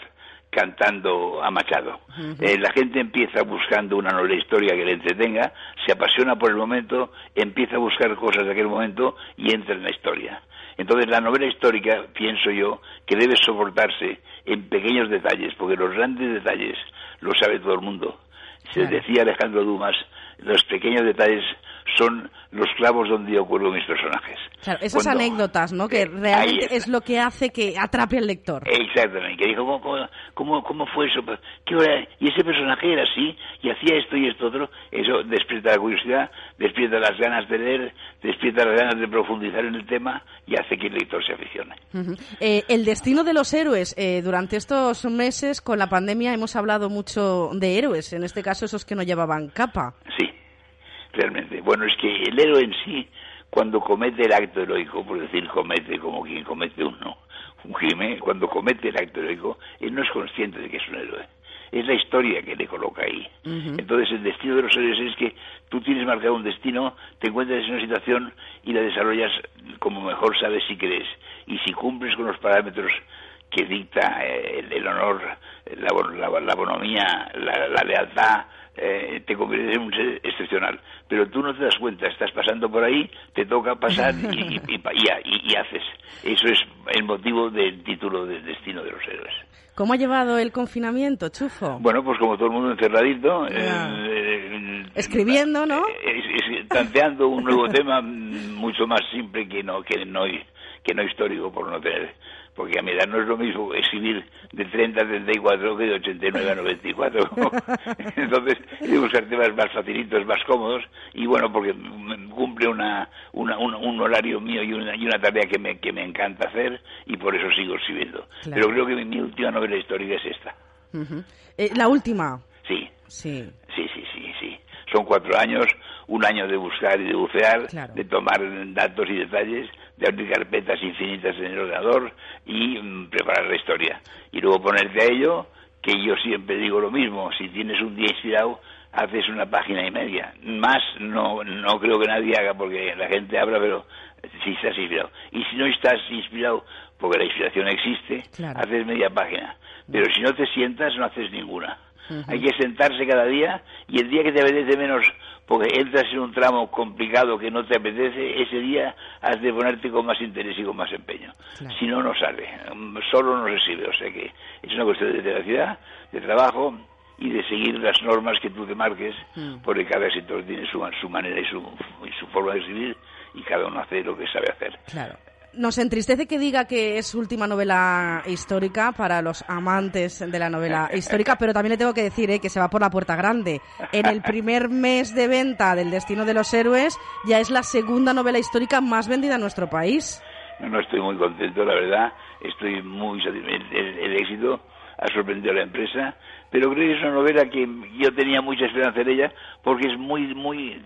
cantando a Machado. Uh-huh. Eh, la gente empieza buscando una novela histórica que le entretenga, se apasiona por el momento, empieza a buscar cosas de aquel momento y entra en la historia. Entonces la novela histórica, pienso yo, que debe soportarse en pequeños detalles, porque los grandes detalles los sabe todo el mundo. Se claro. decía Alejandro Dumas, los pequeños detalles son los clavos donde ocurren mis personajes. Claro, esas Cuando, anécdotas, ¿no? Que eh, realmente es lo que hace que atrape al lector. Exactamente, que dijo, ¿cómo, cómo, cómo, cómo fue eso? ¿Qué hora? Y ese personaje era así, y hacía esto y esto otro. Eso despierta la curiosidad, despierta las ganas de leer, despierta las ganas de profundizar en el tema y hace que el lector se aficione. Uh-huh. Eh, el destino de los héroes. Eh, durante estos meses, con la pandemia, hemos hablado mucho de héroes, en este caso esos que no llevaban capa. Sí, realmente. Bueno, es que el héroe en sí, cuando comete el acto heroico, por decir comete como quien comete uno, un crimen, cuando comete el acto heroico, él no es consciente de que es un héroe. Es la historia que le coloca ahí. Uh-huh. Entonces el destino de los héroes es que tú tienes marcado un destino, te encuentras en una situación y la desarrollas como mejor sabes si crees. Y si cumples con los parámetros que dicta eh, el, el honor, la, la, la bonomía, la, la lealtad, eh, te conviertes en un ser excepcional. Pero tú no te das cuenta, estás pasando por ahí, te toca pasar y, y, y, y, y haces. Eso es el motivo del título del destino de los héroes. ¿Cómo ha llevado el confinamiento, Chufo? Bueno, pues como todo el mundo encerradito. Yeah. Eh, eh, Escribiendo, ¿no? Eh, es, es, tanteando un nuevo tema mucho más simple que no, que no, que no histórico, por no tener... Porque a mi edad no es lo mismo escribir de treinta a treinta y cuatro que de ochenta y nueve a noventa y cuatro. Entonces, hay que buscar temas más facilitos, más cómodos, y bueno, porque cumple una, una, un, un horario mío y una, y una tarea que me, que me encanta hacer, y por eso sigo escribiendo. Claro. Pero creo que mi, mi última novela histórica es esta. Uh-huh. Eh, ¿La última? Sí. Sí. Sí, sí, sí, sí. Son cuatro años, un año de buscar y de bucear, claro. de tomar datos y detalles, de abrir carpetas infinitas en el ordenador y mm, preparar la historia. Y luego ponerte a ello, que yo siempre digo lo mismo, si tienes un día inspirado, haces una página y media. Más no no creo que nadie haga, porque la gente habla, pero si estás inspirado. Y si no estás inspirado, porque la inspiración existe, claro. haces media página. Pero si no te sientas, no haces ninguna. Uh-huh. Hay que sentarse cada día, y el día que te apetece menos, porque entras en un tramo complicado que no te apetece, ese día has de ponerte con más interés y con más empeño. Claro. Si no, no sale. Solo no se sirve. O sea que es una cuestión de tenacidad, de trabajo y de seguir las normas que tú te marques, uh-huh. porque cada sector tiene su, su manera y su, y su forma de escribir, y cada uno hace lo que sabe hacer. Claro. Nos entristece que diga que es su última novela histórica para los amantes de la novela histórica, pero también le tengo que decir eh, que se va por la puerta grande. En el primer mes de venta del Destino de los Héroes ya es la segunda novela histórica más vendida en nuestro país. No, no estoy muy contento, la verdad. Estoy muy satisfecho. El, el éxito ha sorprendido a la empresa, pero creo que es una novela que yo tenía mucha esperanza en ella, porque es muy, muy...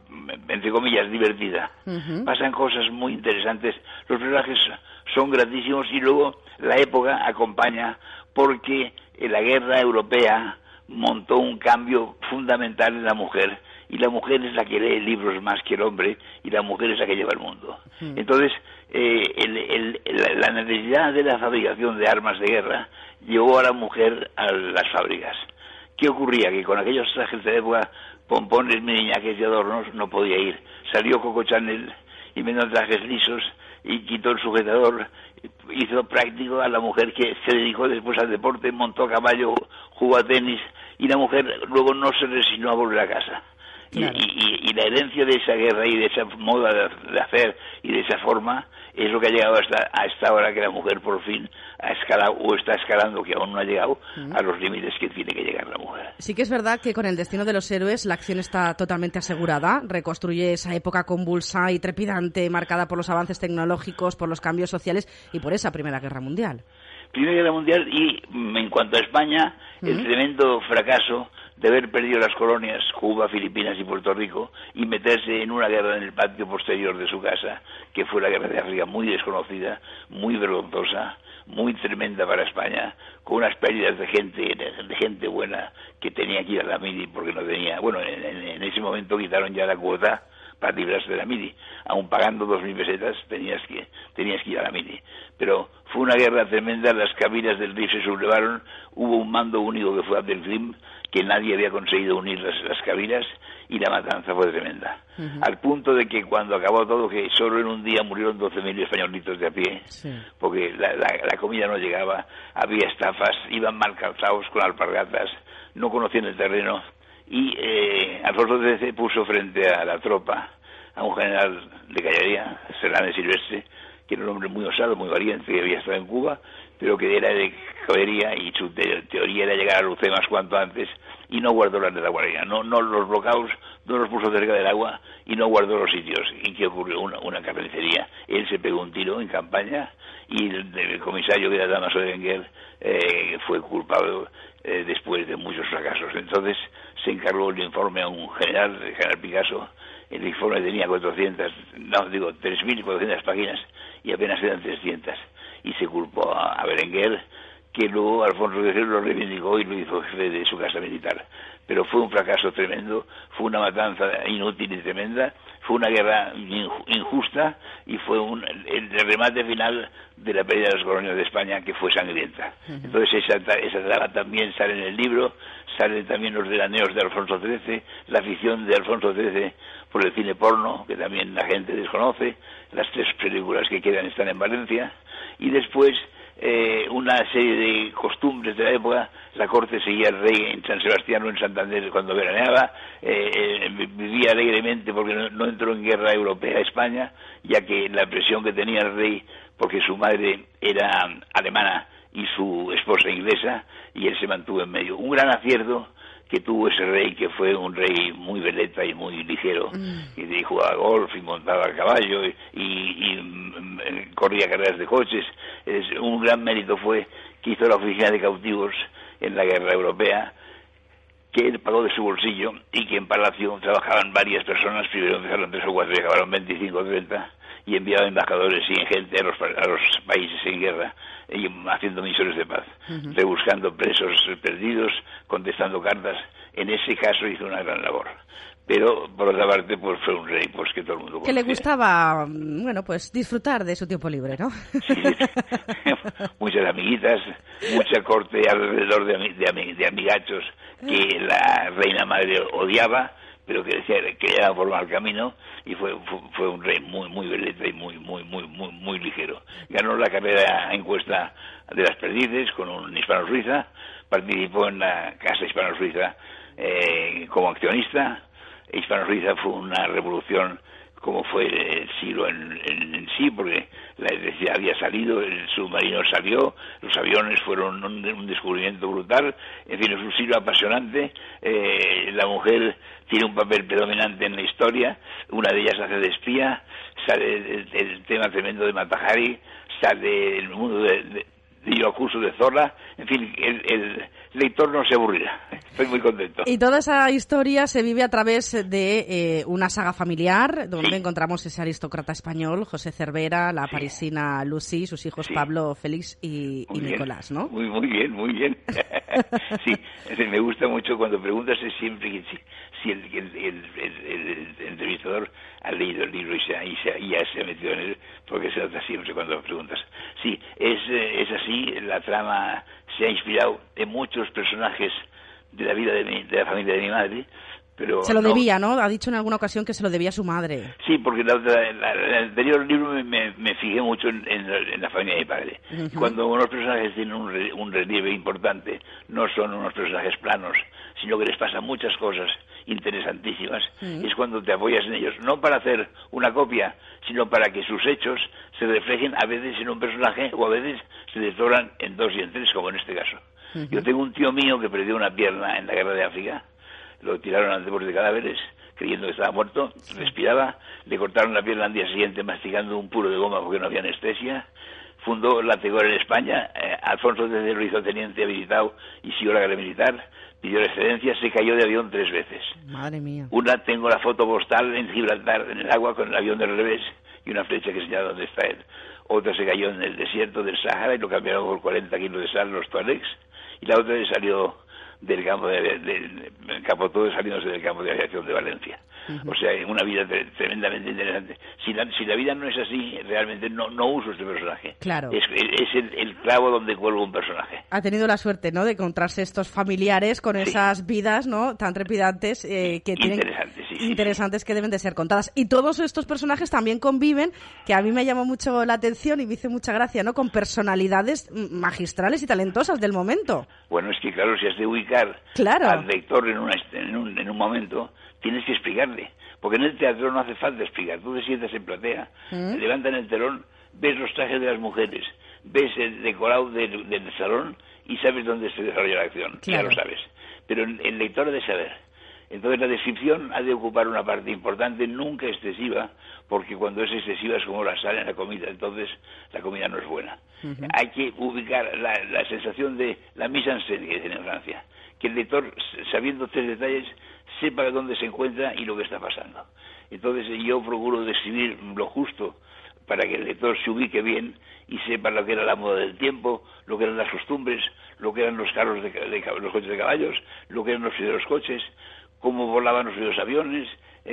entre comillas, divertida. Uh-huh. Pasan cosas muy interesantes, los personajes son gratísimos, y luego la época acompaña, porque en la guerra europea montó un cambio fundamental en la mujer, y la mujer es la que lee libros más que el hombre, y la mujer es la que lleva el mundo. Uh-huh. Entonces, eh, el, el, el, la necesidad de la fabricación de armas de guerra llevó a la mujer a las fábricas. ¿Qué ocurría? Que con aquellos trajes de época, pompones, miriñaques y adornos, no podía ir. Salió Coco Chanel y me dio trajes lisos y quitó el sujetador, hizo práctico a la mujer, que se dedicó después al deporte, montó a caballo, jugó a tenis, y la mujer luego no se resignó a volver a casa. Claro. Y, y, y la herencia de esa guerra y de esa moda de, de hacer y de esa forma es lo que ha llegado hasta a esta hora, que la mujer por fin ha escalado, o está escalando, que aún no ha llegado, uh-huh. a los límites que tiene que llegar la mujer. Sí que es verdad que con el Destino de los Héroes la acción está totalmente asegurada, reconstruye esa época convulsa y trepidante, marcada por los avances tecnológicos, por los cambios sociales y por esa Primera Guerra Mundial. Primera Guerra Mundial, y en cuanto a España, uh-huh. el tremendo fracaso de haber perdido las colonias Cuba, Filipinas y Puerto Rico, y meterse en una guerra en el patio posterior de su casa, que fue la guerra de África, muy desconocida, muy vergonzosa, muy tremenda para España, con unas pérdidas de gente de gente buena que tenía que ir a la mili porque no tenía. Bueno, en, en, en ese momento quitaron ya la cuota para librarse de la mili. Aún pagando dos mil pesetas tenías que tenías que ir a la mili. Pero fue una guerra tremenda, las cabinas del Rif se sublevaron, hubo un mando único que fue Abdelkrim, que nadie había conseguido unir las, las cabinas, y la matanza fue tremenda. Uh-huh. Al punto de que cuando acabó todo, que solo en un día murieron doce mil españolitos de a pie, sí. porque la, la, la comida no llegaba, había estafas, iban mal calzados con alpargatas, no conocían el terreno, y eh, Alfonso trece puso frente a la tropa a un general de caballería, Serrano Silvestre, que era un hombre muy osado, muy valiente, que había estado en Cuba, pero que era de caballería y su te- teoría era llegar a Lucemas cuanto antes, y no guardó la retaguardia, no, no los bloqueos, no los puso cerca del agua y no guardó los sitios. ¿Y qué ocurrió? Una, una carnicería. Él se pegó un tiro en campaña y el, el comisario, que era Damaso de Berenguer, eh, fue culpado eh, después de muchos fracasos. Entonces se encargó el informe a un general, el general Picasso. El informe tenía cuatrocientas, no, digo, tres mil cuatrocientas páginas y apenas eran trescientas. Y se culpó a, a Berenguer, que luego Alfonso trece lo reivindicó y lo hizo jefe de su casa militar. Pero fue un fracaso tremendo, fue una matanza inútil y tremenda, fue una guerra injusta y fue un, el remate final de la pérdida de las colonias de España, que fue sangrienta. Uh-huh. Entonces esa, esa trama también sale en el libro, salen también los veraneos de Alfonso trece, la afición de Alfonso trece por el cine porno, que también la gente desconoce, las tres películas que quedan están en Valencia, y después Eh, una serie de costumbres de la época. La corte seguía al rey en San Sebastián o en Santander cuando veraneaba, eh, eh, vivía alegremente porque no, no entró en guerra europea a España, ya que la presión que tenía el rey, porque su madre era alemana y su esposa inglesa, y él se mantuvo en medio. Un gran acierto que tuvo ese rey, que fue un rey muy veleta y muy ligero, mm. y jugaba golf y montaba a caballo y, y, y mm, corría carreras de coches. Es, un gran mérito fue que hizo la oficina de cautivos en la guerra europea, que él pagó de su bolsillo, y que en Palacio trabajaban varias personas. Primero empezaron tres o cuatro y acabaron veinticinco o treinta, y enviaba embajadores y gente a los, a los países en guerra, y haciendo misiones de paz, uh-huh. rebuscando presos perdidos, contestando cartas. En ese caso hizo una gran labor. Pero, por otra parte, pues fue un rey pues que todo el mundo conocía. Que le gustaba, bueno, pues disfrutar de su tiempo libre, ¿no? Sí, muchas amiguitas, mucha corte alrededor de, ami- de, ami- de amigachos que la reina madre odiaba, pero que decía que llegaban por mal camino, y fue, fue fue un rey muy muy veleta y muy muy muy muy muy ligero. Ganó la carrera encuesta de las perdices con un hispano-suiza, participó en la Casa Hispano-Suiza eh, como accionista. Hispano-Suiza fue una revolución como fue el siglo en, en, en sí, porque la electricidad había salido, el submarino salió, los aviones fueron un, un descubrimiento brutal. En fin, es un siglo apasionante. Eh, la mujer tiene un papel predominante en la historia, una de ellas hace de espía, sale el, el tema tremendo de Mata Hari, sale el mundo de, de de Yokusu de Zorla. En fin, el, el lector no se aburrirá. Estoy muy contento. Y toda esa historia se vive a través de eh, una saga familiar, donde sí. encontramos ese aristócrata español, José Cervera, la sí. parisina Lucy, sus hijos sí. Pablo, Félix y, y Nicolás, ¿no? Muy, muy bien, muy bien. Sí, es decir, me gusta mucho cuando preguntas siempre que si, si el, el, el, el, el entrevistador ha leído el libro y, se, y, se, y ya se ha metido en él, porque se nota siempre cuando preguntas. Sí, es, es así. La trama se ha inspirado en muchos personajes de la vida de, mi, de la familia de mi madre, pero se lo no... debía, ¿no? Ha dicho en alguna ocasión que se lo debía a su madre. Sí, porque la otra, la, la, el anterior libro me, me, me fijé mucho en, en, en la familia de mi padre. Uh-huh. Cuando unos personajes tienen un, re, un relieve importante, no son unos personajes planos, sino que les pasan muchas cosas interesantísimas, uh-huh. es cuando te apoyas en ellos, no para hacer una copia, sino para que sus hechos se reflejen a veces en un personaje, o a veces se desdoblan en dos y en tres, como en este caso. Uh-huh. Yo tengo un tío mío que perdió una pierna en la guerra de África, lo tiraron al deporte de cadáveres, creyendo que estaba muerto, respiraba, le cortaron la pierna al día siguiente masticando un puro de goma porque no había anestesia. Fundó la Tegor en España, eh, Alfonso trece lo hizo teniente habilitado y siguió la carrera militar, pidió la excedencia, se cayó de avión tres veces. Madre mía. Una, tengo la foto postal en Gibraltar, en el agua, con el avión del revés y una flecha que señala dónde está él. Otra se cayó en el desierto del Sahara y lo cambiaron por cuarenta kilos de sal los tuaregs, y la otra le salió del campo de, de, de capotó saliéndose del campo de aviación de Valencia. Uh-huh. O sea, una vida tre tremendamente interesante. Si la, si la vida no es así, realmente no, no uso este personaje. Claro. Es, es el, el clavo donde cuelgo un personaje. Ha tenido la suerte, ¿no?, de encontrarse estos familiares con sí. esas vidas, ¿no?, tan trepidantes eh, que tienen interesantes, sí, interesantes sí. que deben de ser contadas. Y todos estos personajes también conviven, que a mí me llamó mucho la atención y me hizo mucha gracia, ¿no?, con personalidades magistrales y talentosas del momento. Bueno, es que claro, si has de ubicar claro. al lector en, una, en, un, en un momento, tienes que explicarle. Porque en el teatro no hace falta explicar. Tú te sientas en platea, ¿Mm? te levantan el telón, ves los trajes de las mujeres, ves el decorado del, del salón y sabes dónde se desarrolla la acción. Claro. Ya lo sabes. Pero el lector ha de saber. Entonces la descripción ha de ocupar una parte importante, nunca excesiva, porque cuando es excesiva es como la sal en la comida, entonces la comida no es buena. Uh-huh. Hay que ubicar la, la sensación de la mise en scène que dicen en Francia, que el lector, sabiendo tres detalles, sepa dónde se encuentra y lo que está pasando. Entonces yo procuro describir lo justo para que el lector se ubique bien y sepa lo que era la moda del tiempo, lo que eran las costumbres, lo que eran los carros de, de los coches de caballos, lo que eran los primeros coches, cómo volaban los primeros aviones,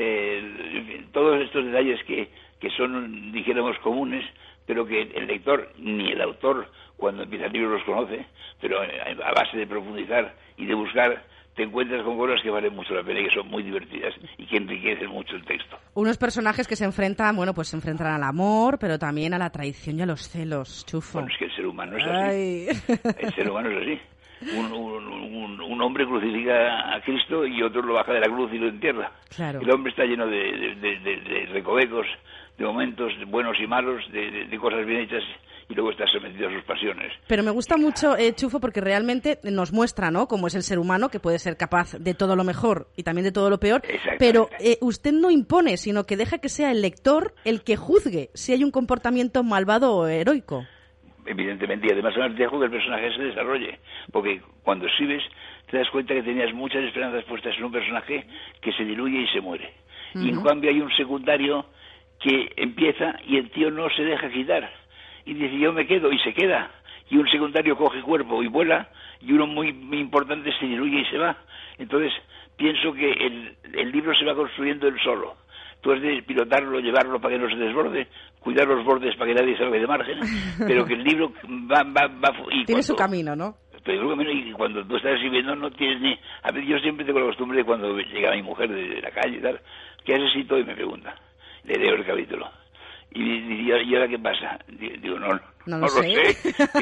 eh, todos estos detalles que, que son, dijéramos, comunes, pero que el lector ni el autor cuando empieza el libro los conoce, pero a base de profundizar y de buscar te encuentras con cosas que valen mucho la pena y que son muy divertidas y que enriquecen mucho el texto. Unos personajes que se enfrentan, bueno, pues se enfrentan al amor, pero también a la traición y a los celos, Chufo. Bueno, es que el ser humano es así. Ay. El ser humano es así. Un, un, un, un hombre crucifica a Cristo y otro lo baja de la cruz y lo entierra. Claro. El hombre está lleno de, de, de, de, de recovecos, de momentos buenos y malos, de, de, de cosas bien hechas, y luego está sometido a sus pasiones. Pero me gusta mucho, eh, Chufo, porque realmente nos muestra, ¿no?, cómo es el ser humano, que puede ser capaz de todo lo mejor y también de todo lo peor, pero eh, usted no impone, sino que deja que sea el lector el que juzgue si hay un comportamiento malvado o heroico. Evidentemente, y además dejo que el personaje se desarrolle, porque cuando escribes te das cuenta que tenías muchas esperanzas puestas en un personaje que se diluye y se muere. Uh-huh. Y en cambio hay un secundario que empieza y el tío no se deja quitar. Y dice, yo me quedo, y se queda. Y un secundario coge cuerpo y vuela, y uno muy, muy importante se diluye y se va. Entonces, pienso que el, el libro se va construyendo él solo. Tú has de pilotarlo, llevarlo para que no se desborde, cuidar los bordes para que nadie salga de margen, pero que el libro va... va, va y Tiene cuando, su camino, ¿no? Pero y cuando tú estás escribiendo no tienes ni... A ver, yo siempre tengo la costumbre de cuando llega mi mujer de la calle y tal, ¿qué has escrito? Y me pregunta. Le leo el capítulo. Y, y, y ahora qué pasa, digo, no, no, no lo no sé, lo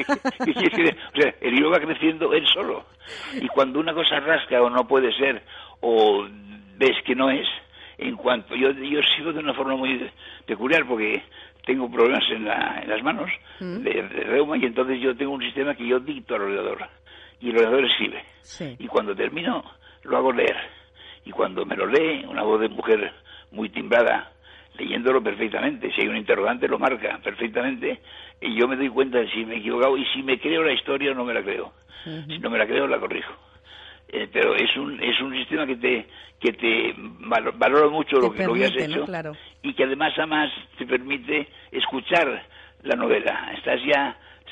sé. O sea, el libro va creciendo él solo, y cuando una cosa rasca o no puede ser o ves que no es, en cuanto yo yo sigo de una forma muy peculiar porque tengo problemas en, la, en las manos mm. de, de reuma, y entonces yo tengo un sistema que yo dicto al ordenador y el ordenador escribe, sí. Y cuando termino lo hago leer, y cuando me lo lee una voz de mujer muy timbrada leyéndolo perfectamente, si hay un interrogante lo marca perfectamente, y yo me doy cuenta de si me he equivocado, y si me creo la historia o no me la creo. Uh-huh. Si no me la creo, la corrijo. Eh, pero es un es un sistema que te que te valora mucho lo que, permite, lo que has hecho, ¿no? Claro. Y que además además te permite escuchar la novela. Estás ya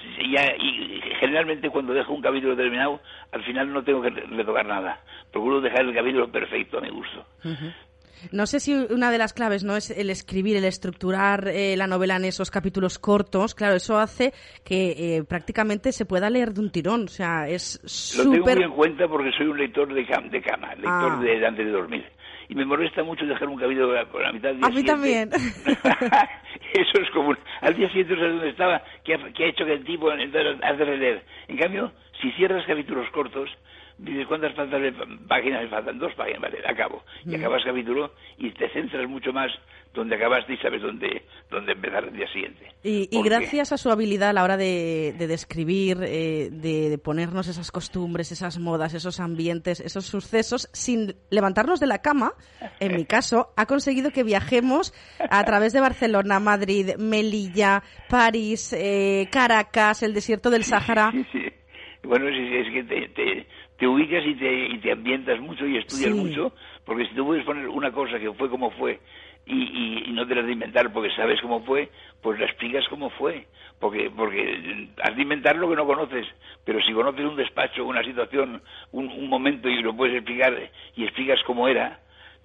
ya y generalmente cuando dejo un capítulo terminado, al final no tengo que retocar nada. Procuro dejar el capítulo perfecto a mi gusto. Uh-huh. No sé si una de las claves no es el escribir, el estructurar eh, la novela en esos capítulos cortos. Claro, eso hace que eh, prácticamente se pueda leer de un tirón. O sea, es súper... Lo tengo muy en cuenta porque soy un lector de, cam de cama, lector ah. de antes de dormir. Y me molesta mucho dejar un capítulo por la mitad del día A mí siguiente. también. Eso es común. Al día siguiente no sabes dónde estaba, qué ha, qué ha hecho que el tipo entonces has de releer. En cambio, si cierras capítulos cortos, dices, ¿cuántas faltas de páginas me faltan? Dos páginas, vale, acabo. Y mm. acabas capítulo y te centras mucho más donde acabaste y sabes dónde, dónde empezar el día siguiente. Y, y gracias a su habilidad a la hora de, de describir, eh, de, de ponernos esas costumbres, esas modas, esos ambientes, esos sucesos, sin levantarnos de la cama, en mi caso, ha conseguido que viajemos a través de Barcelona, Madrid, Melilla, París, eh, Caracas, el desierto del Sáhara. Sí, sí, sí. Bueno, es, es que te... te... te ubicas y te, y te ambientas mucho y estudias sí. mucho, porque si tú puedes poner una cosa que fue como fue y, y, y no te la has de inventar porque sabes cómo fue, pues la explicas cómo fue, porque porque has de inventar lo que no conoces, pero si conoces un despacho, una situación, un, un momento y lo puedes explicar y explicas cómo era,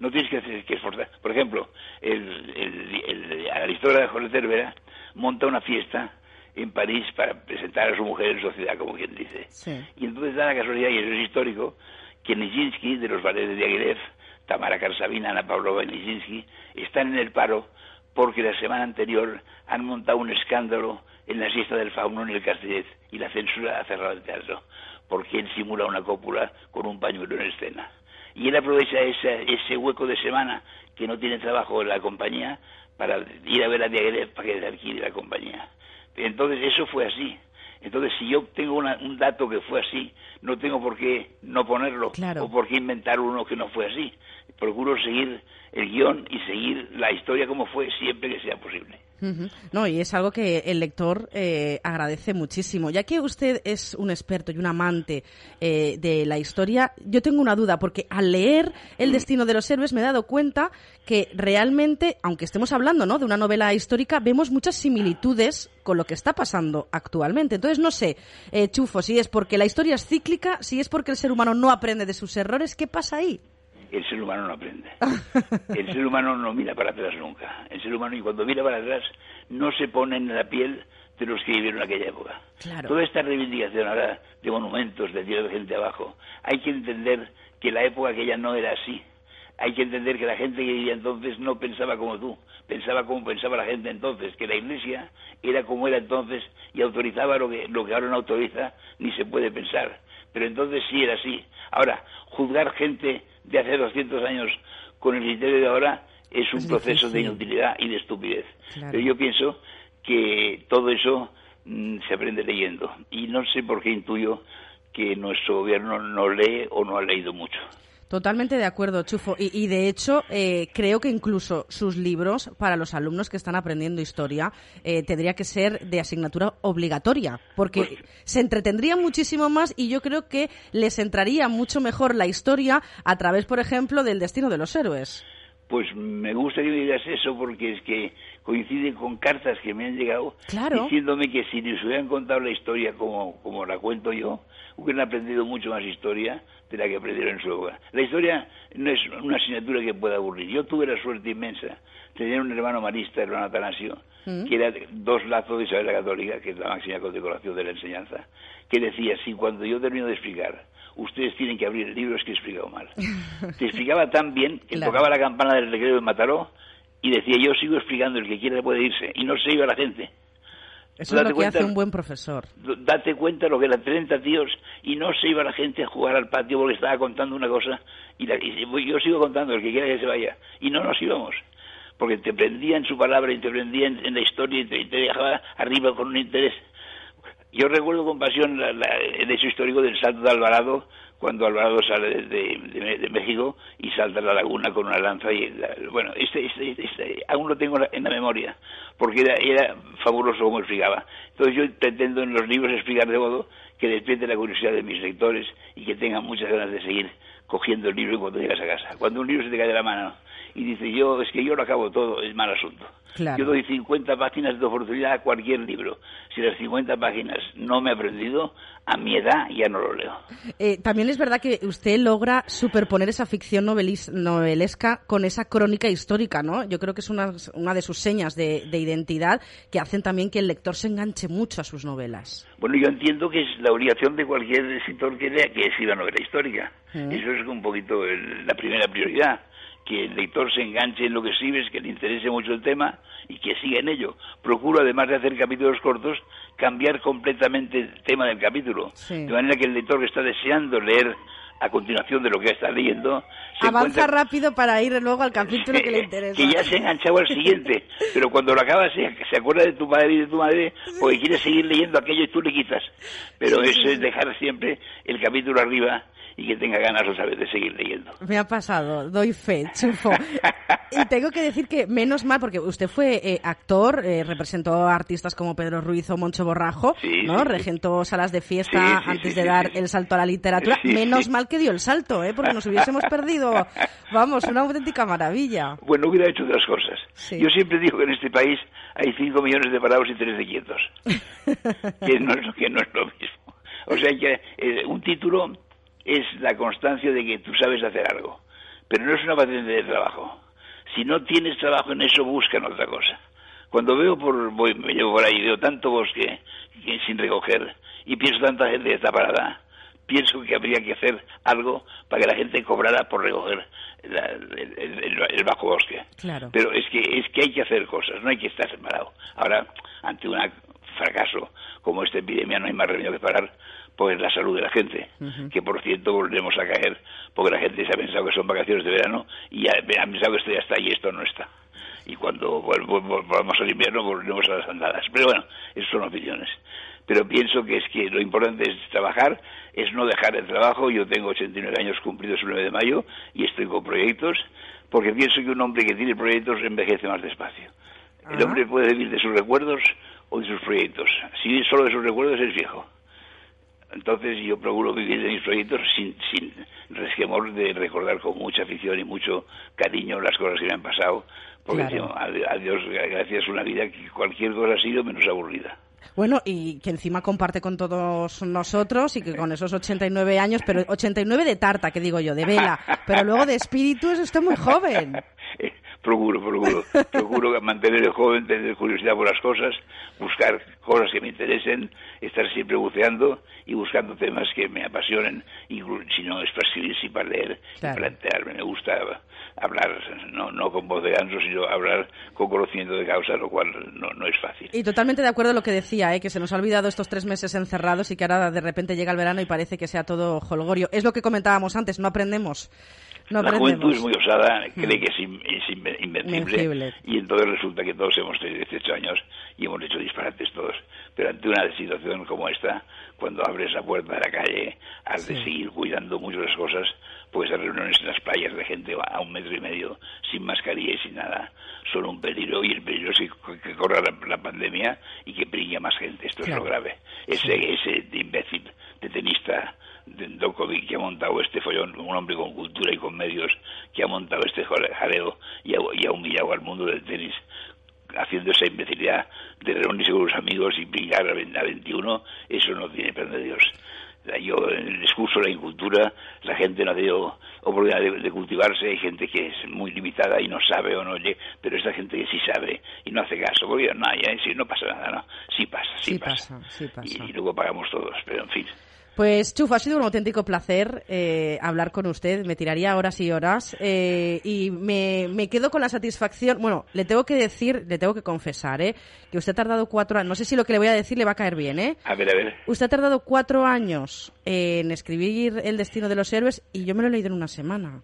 no tienes que, hacer, que esforzar. Por ejemplo, el, el, el, el aristócrata José Cervera monta una fiesta en París para presentar a su mujer en sociedad, como quien dice. Sí. Y entonces da la casualidad, y eso es histórico, que Nijinsky, de los ballets de Diaghilev, Tamara Karsavina, Ana Pavlova y Nijinsky, están en el paro porque la semana anterior han montado un escándalo en la siesta del Fauno en el Castellet, y la censura ha cerrado el teatro, porque él simula una cópula con un pañuelo en escena. Y él aprovecha ese, ese hueco de semana que no tiene trabajo en la compañía para ir a ver a Diaghilev para que le alquile la compañía. Entonces eso fue así. Entonces si yo tengo una, un dato que fue así, no tengo por qué no ponerlo, claro, o por qué inventar uno que no fue así. Procuro seguir el guión y seguir la historia como fue siempre que sea posible. Uh-huh. No, y es algo que el lector eh, agradece muchísimo. Ya que usted es un experto y un amante eh, de la historia, yo tengo una duda, porque al leer El destino de los héroes me he dado cuenta que realmente, aunque estemos hablando, ¿no?, de una novela histórica, vemos muchas similitudes con lo que está pasando actualmente. Entonces, no sé, eh, Chufo, si es porque la historia es cíclica, si es porque el ser humano no aprende de sus errores, ¿qué pasa ahí? El ser humano no aprende. El ser humano no mira para atrás nunca. El ser humano, y cuando mira para atrás, no se pone en la piel de los que vivieron aquella época. Claro. Toda esta reivindicación ahora de monumentos, de tiro de gente abajo, hay que entender que la época aquella no era así. Hay que entender que la gente que vivía entonces no pensaba como tú, pensaba como pensaba la gente entonces, que la Iglesia era como era entonces y autorizaba lo que, lo que ahora no autoriza ni se puede pensar. Pero entonces sí era así. Ahora, juzgar gente de hace doscientos años con el criterio de ahora es un es proceso difícil. De inutilidad y de estupidez. Claro. Pero yo pienso que todo eso mmm, se aprende leyendo. Y no sé por qué intuyo que nuestro gobierno no lee o no ha leído mucho. Totalmente de acuerdo, Chufo. Y, y de hecho, eh, creo que incluso sus libros, para los alumnos que están aprendiendo historia, eh, tendría que ser de asignatura obligatoria, porque pues, se entretendrían muchísimo más y yo creo que les entraría mucho mejor la historia a través, por ejemplo, del destino de los héroes. Pues me gusta que me digas eso, porque es que coincide con cartas que me han llegado, claro, diciéndome que si les hubieran contado la historia como, como la cuento yo, hubieran aprendido mucho más historia de la que aprendieron en su época. La historia no es una asignatura que pueda aburrir. Yo tuve la suerte inmensa de tener un hermano marista, hermano Atanasio, ¿Mm? que era dos lazos de Isabel la Católica, que es la máxima condecoración de la enseñanza, que decía, si cuando yo termino de explicar, ustedes tienen que abrir el libro, es que he explicado mal. Te explicaba tan bien que claro, tocaba la campana del recreo de Mataró y decía, yo sigo explicando, el que quiera puede irse, y no se iba la gente. Eso es lo que cuenta, hace un buen profesor. Date cuenta lo que eran treinta tíos y no se iba la gente a jugar al patio porque estaba contando una cosa y, la, y yo sigo contando, el que quiera que se vaya. Y no nos íbamos, porque te prendía en su palabra y te prendía en, en la historia y te, y te dejaba arriba con un interés. Yo recuerdo con pasión la, la, el hecho histórico del salto de Alvarado, cuando Alvarado sale de, de, de México y salta a la laguna con una lanza. Y la, bueno, este, este, este, aún lo tengo en la memoria, porque era, era fabuloso como explicaba. Entonces yo pretendo en los libros explicar de modo que despierte la curiosidad de mis lectores y que tengan muchas ganas de seguir cogiendo el libro cuando llegas a casa. Cuando un libro se te cae de la mano y dices, yo, es que yo lo acabo todo, es mal asunto. Claro. Yo doy cincuenta páginas de oportunidad a cualquier libro. Si las cincuenta páginas no me he aprendido, a mi edad ya no lo leo. Eh, también es verdad que usted logra superponer esa ficción novelis, novelesca con esa crónica histórica, ¿no? Yo creo que es una, una de sus señas de, de identidad que hacen también que el lector se enganche mucho a sus novelas. Bueno, yo entiendo que es la obligación de cualquier escritor que lea que escriba novela histórica. ¿Mm? Eso es un poquito el, la primera prioridad. Que el lector se enganche en lo que escribes, que le interese mucho el tema y que siga en ello. Procuro, además de hacer capítulos cortos, cambiar completamente el tema del capítulo. Sí. De manera que el lector que está deseando leer a continuación de lo que está leyendo... Se avanza encuentra... rápido para ir luego al capítulo que le interesa. Que ya se ha enganchado al siguiente, pero cuando lo acabas se, se acuerda de tu padre y de tu madre porque quiere seguir leyendo aquello y tú le quitas. Pero sí, eso sí. Es dejar siempre el capítulo arriba y que tenga ganas otra vez de seguir leyendo. Me ha pasado, doy fe, Chufo. Y tengo que decir que menos mal, porque usted fue eh, actor, eh, representó a artistas como Pedro Ruiz o Moncho Borrajo, sí, ¿no? Sí, regentó salas de fiesta sí, sí, antes sí, de sí, dar sí. el salto a la literatura. Sí, menos sí. mal que dio el salto, ¿eh? Porque nos hubiésemos perdido, vamos, una auténtica maravilla. Bueno, hubiera hecho otras cosas. Sí. Yo siempre digo que en este país hay cinco millones de parados y tres de quietos. que, no es, que no es lo mismo. O sea que eh, un título es la constancia de que tú sabes hacer algo, pero no es una patente de trabajo. Si no tienes trabajo en eso, buscan otra cosa. Cuando veo por, voy, me llevo por ahí, veo tanto bosque que, sin recoger, y pienso tanta gente que está parada, pienso que habría que hacer algo para que la gente cobrara por recoger la, el, el, el bajo bosque. Claro. Pero es que es que hay que hacer cosas, no hay que estar separado. Ahora, ante un fracaso como esta epidemia, no hay más remedio que parar, pues la salud de la gente, uh-huh. que por cierto volvemos a caer, porque la gente se ha pensado que son vacaciones de verano y ha, ha pensado que esto ya está y esto no está. Y cuando volvamos al invierno volvemos a las andadas. Pero bueno, eso son opiniones. Pero pienso que es que lo importante es trabajar, es no dejar el trabajo. Yo tengo ochenta y nueve años cumplidos el nueve de mayo y estoy con proyectos, porque pienso que un hombre que tiene proyectos envejece más despacio. Uh-huh. El hombre puede vivir de sus recuerdos o de sus proyectos. Si vive solo de sus recuerdos es viejo. Entonces yo procuro vivir de mis proyectos sin, sin resquemor de recordar con mucha afición y mucho cariño las cosas que me han pasado, porque claro. a, a Dios gracias una vida que cualquier cosa ha sido menos aburrida. Bueno, y que encima comparte con todos nosotros y que con esos ochenta y nueve años, pero ochenta y nueve de tarta, que digo yo, de vela, pero luego de espíritu es usted muy joven. Procuro, procuro, procuro mantener el joven, tener curiosidad por las cosas, buscar cosas que me interesen, estar siempre buceando y buscando temas que me apasionen, incluso si no es para escribir, sí para leer, claro. y plantearme. Me gusta hablar, no, no con voz de ganso, sino hablar con conocimiento de causa, lo cual no, no es fácil. Y totalmente de acuerdo en lo que decía, ¿eh? Que se nos ha olvidado estos tres meses encerrados y que ahora de repente llega el verano y parece que sea todo jolgorio. Es lo que comentábamos antes, no aprendemos. No la juventud es muy osada, cree que es, in, es invencible, invencible y entonces resulta que todos hemos tenido dieciocho años y hemos hecho disparates todos. Pero ante una situación como esta, cuando abres la puerta de la calle, has sí. de seguir cuidando mucho las cosas, pues las reuniones en las playas de gente a un metro y medio, sin mascarilla y sin nada, son un peligro, y el peligro es que, que corra la, la pandemia y que brille más gente. Esto claro. es lo grave. Ese, sí. ese imbécil de tenista de Djokovic que ha montado este follón, un hombre con cultura y con medios que ha montado este jaleo y ha, y ha humillado al mundo del tenis haciendo esa imbecilidad de reunirse con los amigos y brillar a veintiuno, eso no tiene perdón de Dios. Yo, en el discurso de la incultura, la gente no ha tenido oportunidad de, de cultivarse, hay gente que es muy limitada y no sabe o no oye, pero esta gente que sí sabe y no hace caso, porque no, ya, sí, no pasa nada, no, sí pasa, sí, sí pasa, pasa, sí pasa. Y, y luego pagamos todos, pero en fin. Pues, Chufo, ha sido un auténtico placer eh, hablar con usted. Me tiraría horas y horas eh, y me, me quedo con la satisfacción. Bueno, le tengo que decir, le tengo que confesar, ¿eh? Que usted ha tardado cuatro años. No sé si lo que le voy a decir le va a caer bien, ¿eh? A ver, a ver. Usted ha tardado cuatro años en escribir El destino de los héroes y yo me lo he leído en una semana.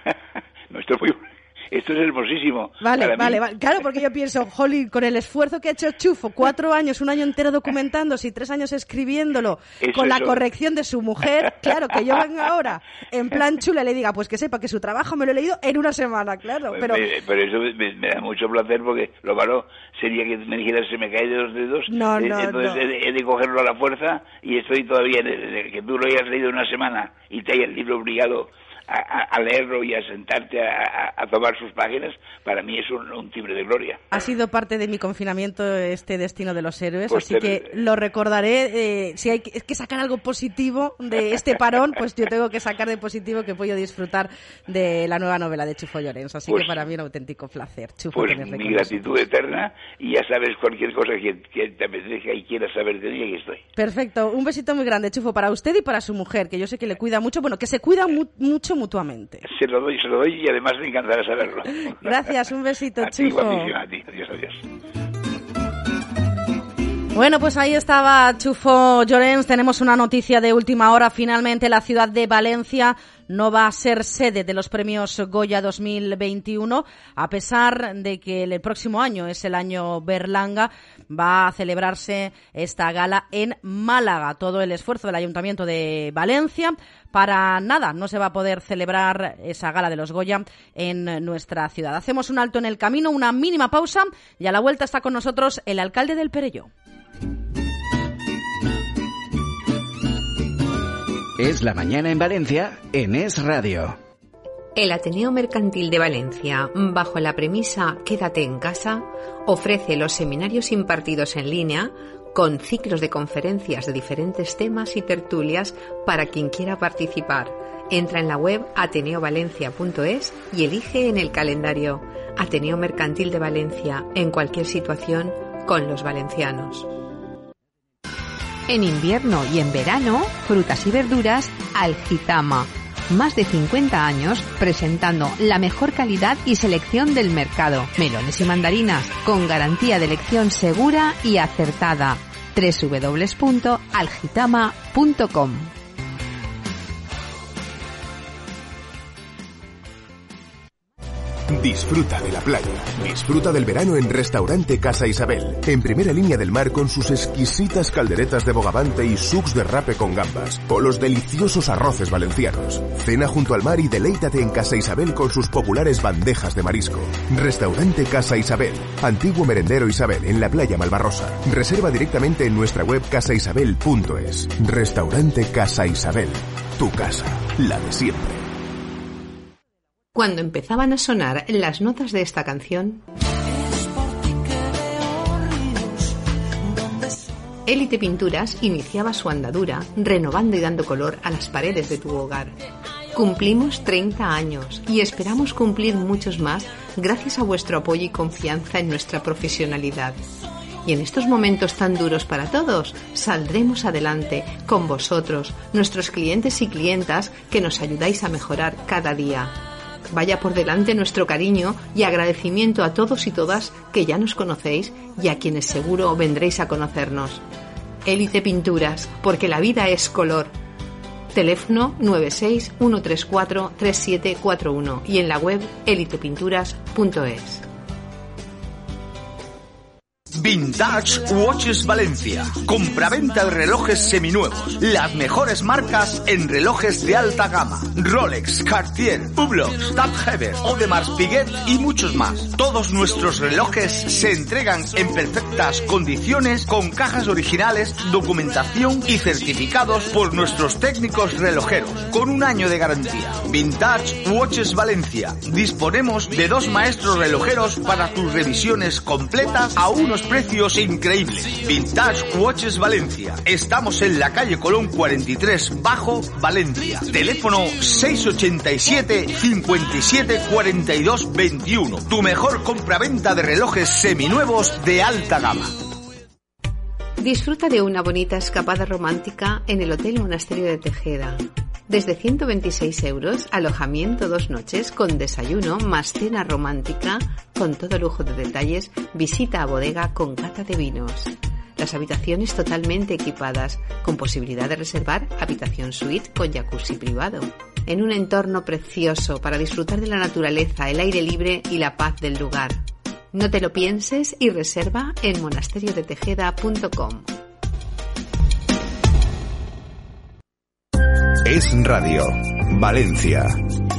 No estoy muy... Esto es hermosísimo. Vale, vale, vale. Claro, porque yo pienso, jolín, con el esfuerzo que ha hecho Chufo, cuatro años, un año entero documentándose y tres años escribiéndolo, eso, con la eso. corrección de su mujer, claro, que yo venga ahora en plan chula y le diga, pues que sepa que su trabajo me lo he leído en una semana, claro. Pues pero me, pero eso me, me da mucho placer porque lo malo sería que me dijeras se me cae de los dedos. No, no, Entonces no. He, de, he de cogerlo a la fuerza y estoy todavía, en el, en el, que tú lo hayas leído en una semana y te hayas el libro obligado A, a, a leerlo y a sentarte a, a, a tomar sus páginas, para mí es un, un timbre de gloria. Ha sido parte de mi confinamiento este destino de los héroes, pues así te... que lo recordaré. Eh, si hay que, que sacar algo positivo de este parón, pues yo tengo que sacar de positivo que puedo disfrutar de la nueva novela de Chufo Llorens, así pues, que para mí un auténtico placer. Chufo, pues mi gratitud eterna, y ya sabes, cualquier cosa que, que te apetezca y quieras saber de mí, aquí estoy. Perfecto, un besito muy grande, Chufo, para usted y para su mujer, que yo sé que le cuida mucho, bueno, que se cuida mu mucho mutuamente. Se lo doy, se lo doy y además me encantará saberlo. Gracias, un besito, a Chufo. Ti, a ti, adiós, adiós. Bueno, pues ahí estaba Chufo Llorens. Tenemos una noticia de última hora. Finalmente la ciudad de Valencia no va a ser sede de los premios Goya dos mil veintiuno, a pesar de que el próximo año es el año Berlanga. Va a celebrarse esta gala en Málaga. Todo el esfuerzo del Ayuntamiento de Valencia, para nada, no se va a poder celebrar esa gala de los Goya en nuestra ciudad. Hacemos un alto en el camino, una mínima pausa, y a la vuelta está con nosotros el alcalde del Perelló. Es la mañana en Valencia, en Es Radio. El Ateneo Mercantil de Valencia, bajo la premisa Quédate en casa, ofrece los seminarios impartidos en línea con ciclos de conferencias de diferentes temas y tertulias para quien quiera participar. Entra en la web ateneo valencia punto es y elige en el calendario Ateneo Mercantil de Valencia, en cualquier situación, con los valencianos. En invierno y en verano, frutas y verduras Algitama. Más de cincuenta años presentando la mejor calidad y selección del mercado. Melones y mandarinas con garantía de elección segura y acertada. doble u doble u doble u punto algitama punto com. Disfruta de la playa. Disfruta del verano en Restaurante Casa Isabel. En primera línea del mar con sus exquisitas calderetas de bogavante y sucs de rape con gambas. O los deliciosos arroces valencianos. Cena junto al mar y deleítate en Casa Isabel con sus populares bandejas de marisco. Restaurante Casa Isabel. Antiguo Merendero Isabel en la playa Malvarrosa. Reserva directamente en nuestra web casa isabel punto es. Restaurante Casa Isabel. Tu casa. La de siempre. Cuando empezaban a sonar las notas de esta canción, Élite Pinturas iniciaba su andadura, renovando y dando color a las paredes de tu hogar. Cumplimos treinta años y esperamos cumplir muchos más gracias a vuestro apoyo y confianza en nuestra profesionalidad. Y en estos momentos tan duros para todos, saldremos adelante con vosotros, nuestros clientes y clientas, que nos ayudáis a mejorar cada día. Vaya por delante nuestro cariño y agradecimiento a todos y todas que ya nos conocéis y a quienes seguro vendréis a conocernos. Élite Pinturas, porque la vida es color. Teléfono nueve seis uno tres cuatro tres siete cuatro uno y en la web élite pinturas punto es. Vintage Watches Valencia. Compraventa de relojes seminuevos. Las mejores marcas en relojes de alta gama. Rolex, Cartier, Hublot, Tab-Heber, Audemars Piguet y muchos más. Todos nuestros relojes se entregan en perfectas condiciones con cajas originales, documentación y certificados por nuestros técnicos relojeros, con un año de garantía. Vintage Watches Valencia. Disponemos de dos maestros relojeros para tus revisiones completas a unos precios increíbles. Vintage Watches Valencia. Estamos en la calle Colón cuarenta y tres Bajo, Valencia. Teléfono seis ochenta y siete cincuenta y siete cuarenta y dos veintiuno. Tu mejor compraventa de relojes seminuevos de alta gama. Disfruta de una bonita escapada romántica en el Hotel Monasterio de Tejeda. Desde ciento veintiséis euros, alojamiento dos noches con desayuno más cena romántica con todo lujo de detalles, visita a bodega con cata de vinos. Las habitaciones totalmente equipadas, con posibilidad de reservar habitación suite con jacuzzi privado. En un entorno precioso para disfrutar de la naturaleza, el aire libre y la paz del lugar. No te lo pienses y reserva en monasterio de tejeda punto com. Es Radio, Valencia.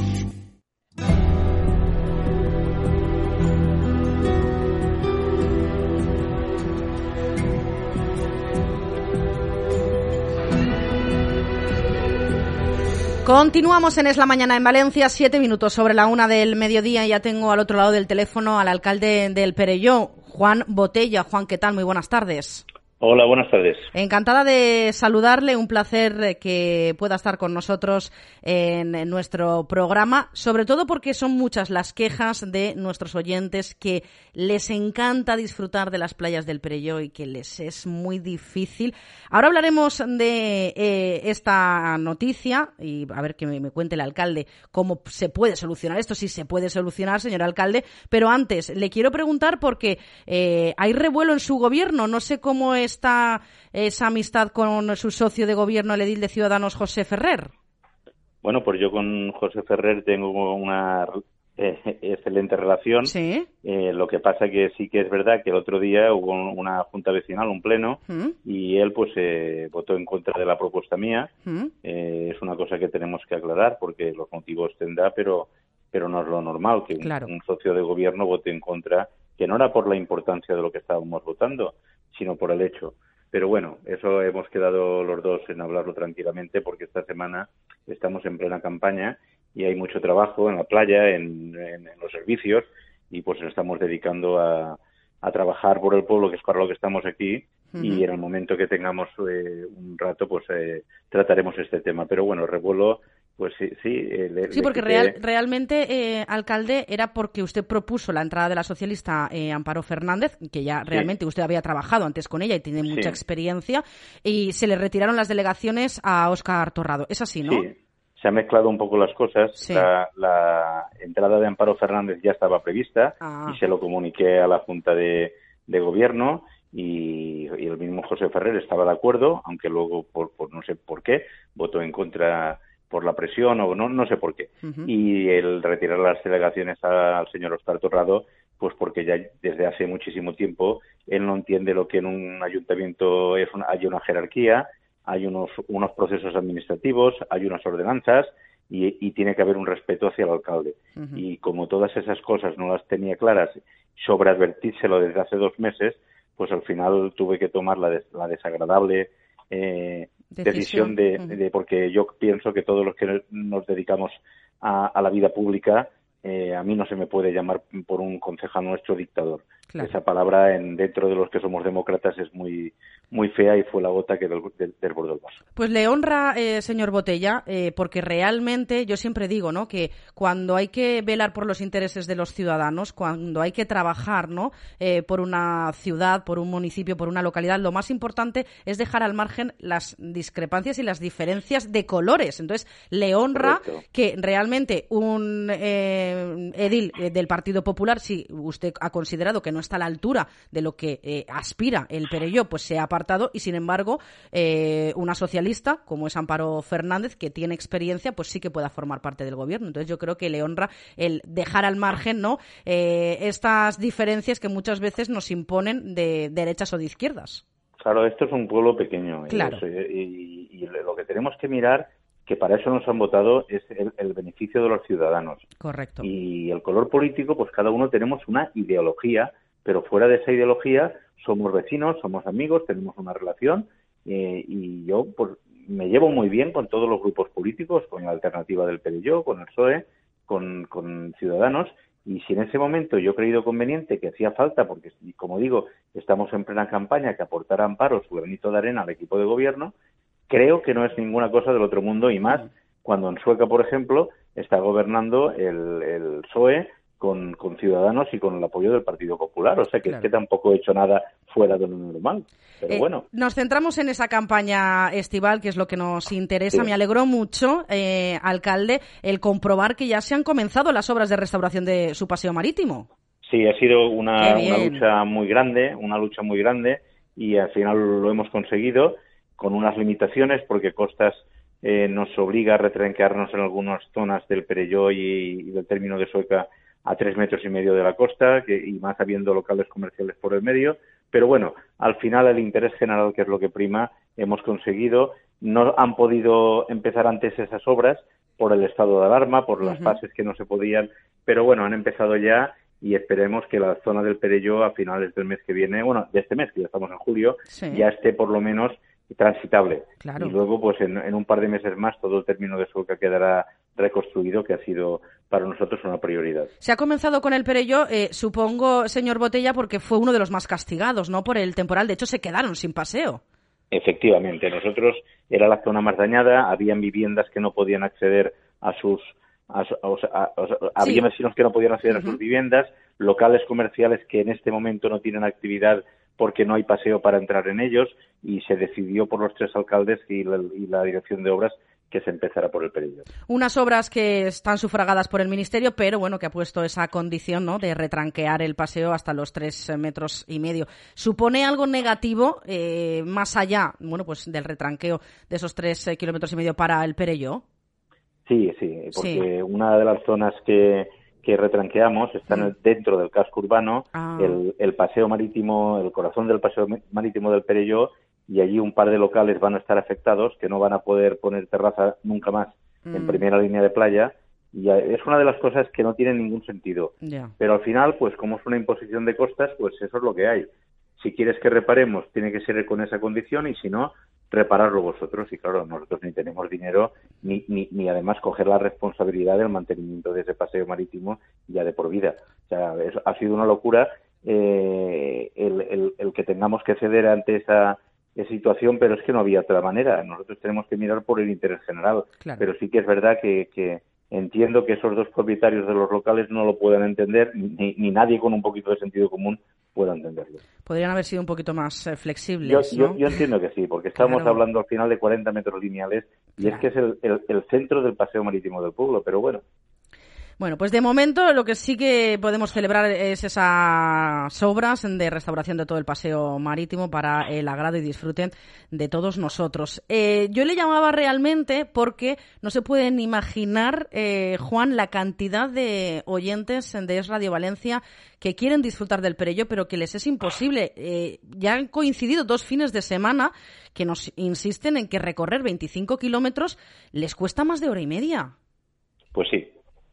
Continuamos en Es la Mañana en Valencia, siete minutos sobre la una del mediodía y ya tengo al otro lado del teléfono al alcalde del Perelló, Juan Botella. Juan, ¿qué tal? Muy buenas tardes. Hola, buenas tardes. Encantada de saludarle, un placer que pueda estar con nosotros en, en nuestro programa, sobre todo porque son muchas las quejas de nuestros oyentes que les encanta disfrutar de las playas del Perelló y que les es muy difícil. Ahora hablaremos de eh, esta noticia y a ver que me, me cuente el alcalde cómo se puede solucionar esto, si se puede solucionar, señor alcalde, pero antes le quiero preguntar porque eh, hay revuelo en su gobierno, no sé cómo es está esa amistad con su socio de gobierno, el edil de Ciudadanos, José Ferrer. Bueno, pues yo con José Ferrer tengo una eh, excelente relación. Sí. Eh, lo que pasa que sí que es verdad que el otro día hubo una junta vecinal, un pleno, ¿Mm? y él pues eh, votó en contra de la propuesta mía. ¿Mm? Eh, es una cosa que tenemos que aclarar porque los motivos tendrá, pero pero no es lo normal que un, claro. un socio de gobierno vote en contra, que no era por la importancia de lo que estábamos votando, sino por el hecho. Pero bueno, eso hemos quedado los dos en hablarlo tranquilamente porque esta semana estamos en plena campaña y hay mucho trabajo en la playa, en, en, en los servicios y pues nos estamos dedicando a, a trabajar por el pueblo, que es para lo que estamos aquí. Uh-huh. Y en el momento que tengamos eh, un rato pues eh, trataremos este tema. Pero bueno, el revuelo Pues sí, sí. Eh, le, sí, le porque quité... real, realmente, eh, alcalde, era porque usted propuso la entrada de la socialista eh, Amparo Fernández, que ya realmente sí. usted había trabajado antes con ella y tiene mucha sí. experiencia, y se le retiraron las delegaciones a Óscar Torrado. Es así, ¿no? Sí, se han mezclado un poco las cosas. Sí. La, la entrada de Amparo Fernández ya estaba prevista ah. y se lo comuniqué a la Junta de, de Gobierno. Y, y el mismo José Ferrer estaba de acuerdo, aunque luego, por, por no sé por qué, votó en contra por la presión o no no sé por qué. Uh-huh. Y el retirar las delegaciones a, al señor Óscar Torrado, pues porque ya desde hace muchísimo tiempo él no entiende lo que en un ayuntamiento es una, hay una jerarquía, hay unos, unos procesos administrativos, hay unas ordenanzas y, y tiene que haber un respeto hacia el alcalde. Uh-huh. Y como todas esas cosas no las tenía claras, sobre advertírselo desde hace dos meses, pues al final tuve que tomar la, des, la desagradable eh, decisión, decisión de, uh-huh. de, porque yo pienso que todos los que nos dedicamos a, a la vida pública, eh, a mí no se me puede llamar por un concejal nuestro dictador. Claro. Esa palabra en dentro de los que somos demócratas es muy muy fea y fue la gota que del, del, del borde del vaso. Pues le honra, eh, señor Botella, eh, porque realmente yo siempre digo, ¿no?, que cuando hay que velar por los intereses de los ciudadanos, cuando hay que trabajar, ¿no?, eh, por una ciudad, por un municipio, por una localidad, lo más importante es dejar al margen las discrepancias y las diferencias de colores. Entonces, le honra Correcto. Que realmente un eh, edil del Partido Popular, si usted ha considerado que no está a la altura de lo que eh, aspira el Perelló, pues se ha apartado, y sin embargo eh, una socialista como es Amparo Fernández, que tiene experiencia, pues sí que pueda formar parte del gobierno. Entonces yo creo que le honra el dejar al margen, ¿no?, eh, estas diferencias que muchas veces nos imponen de derechas o de izquierdas. Claro, esto es un pueblo pequeño, claro. y, y, y lo que tenemos que mirar, que para eso nos han votado, es el, el beneficio de los ciudadanos. Correcto. Y el color político, pues cada uno tenemos una ideología, pero fuera de esa ideología somos vecinos, somos amigos, tenemos una relación, eh, y yo pues me llevo muy bien con todos los grupos políticos, con la Alternativa del Perelló, con el P S O E, con, con Ciudadanos, y si en ese momento yo he creído conveniente que hacía falta, porque como digo, estamos en plena campaña, que aportar Amparo su granito de arena al equipo de gobierno, creo que no es ninguna cosa del otro mundo, y más cuando en Sueca, por ejemplo, está gobernando el, el P S O E con, con Ciudadanos y con el apoyo del Partido Popular. O sea que claro. es que tampoco he hecho nada fuera de lo normal. Pero eh, bueno. Nos centramos en esa campaña estival, que es lo que nos interesa. Sí. Me alegró mucho, eh, alcalde, el comprobar que ya se han comenzado las obras de restauración de su paseo marítimo. Sí, ha sido una, una lucha muy grande, una lucha muy grande, y al final lo hemos conseguido con unas limitaciones, porque Costas eh, nos obliga a retranquearnos en algunas zonas del Perelló y, y del término de Sueca a tres metros y medio de la costa, que, y más habiendo locales comerciales por el medio. Pero bueno, al final el interés general, que es lo que prima, hemos conseguido. No han podido empezar antes esas obras por el estado de alarma, por las uh-huh. fases que no se podían, pero bueno, han empezado ya, y esperemos que la zona del Perelló a finales del mes que viene, bueno, de este mes, que ya estamos en julio, sí. ya esté por lo menos transitable. Claro. Y luego, pues en, en un par de meses más, todo el término de Sueca quedará reconstruido, que ha sido para nosotros una prioridad. Se ha comenzado con el Perelló, eh, supongo, señor Botella, porque fue uno de los más castigados, ¿no?, por el temporal. De hecho, se quedaron sin paseo. Efectivamente. Nosotros era la zona más dañada, habían viviendas que no podían acceder a sus... A, a, a, a, sí. Había vecinos que no podían acceder uh-huh. a sus viviendas, locales comerciales que en este momento no tienen actividad porque no hay paseo para entrar en ellos, y se decidió por los tres alcaldes y la, y la dirección de obras que se empezara por el Perelló. Unas obras que están sufragadas por el Ministerio, pero bueno, que ha puesto esa condición, ¿no?, de retranquear el paseo hasta los tres metros y medio. ¿Supone algo negativo, eh, más allá, bueno, pues del retranqueo de esos tres eh, kilómetros y medio para el Perelló? Sí, sí, porque sí. una de las zonas que que retranqueamos están mm. dentro del casco urbano, ah. el, el paseo marítimo, el corazón del paseo marítimo del Perelló, y allí un par de locales van a estar afectados, que no van a poder poner terraza nunca más mm. en primera línea de playa, y es una de las cosas que no tiene ningún sentido. Yeah. Pero al final, pues como es una imposición de costas, pues eso es lo que hay. Si quieres que reparemos, tiene que ser con esa condición, y si no, repararlo vosotros. Y claro, nosotros ni tenemos dinero ni, ni, ni además coger la responsabilidad del mantenimiento de ese paseo marítimo ya de por vida. O sea, es, ha sido una locura eh, el, el, el que tengamos que ceder ante esa situación, pero es que no había otra manera. Nosotros tenemos que mirar por el interés general. Claro. Pero sí que es verdad que, que entiendo que esos dos propietarios de los locales no lo puedan entender, ni, ni nadie con un poquito de sentido común pueda entenderlo. Podrían haber sido un poquito más eh, flexibles, yo, ¿no? yo, yo entiendo que sí, porque estamos claro. hablando al final de cuarenta metros lineales y claro. es que es el, el, el centro del paseo marítimo del pueblo, pero bueno. Bueno, pues de momento lo que sí que podemos celebrar es esas obras de restauración de todo el paseo marítimo para el agrado y disfrute de todos nosotros. Eh, yo le llamaba realmente porque no se pueden imaginar, eh, Juan, la cantidad de oyentes de Es Radio Valencia que quieren disfrutar del Perelló, pero que les es imposible. Eh, ya han coincidido dos fines de semana que nos insisten en que recorrer veinticinco kilómetros les cuesta más de hora y media. Pues sí.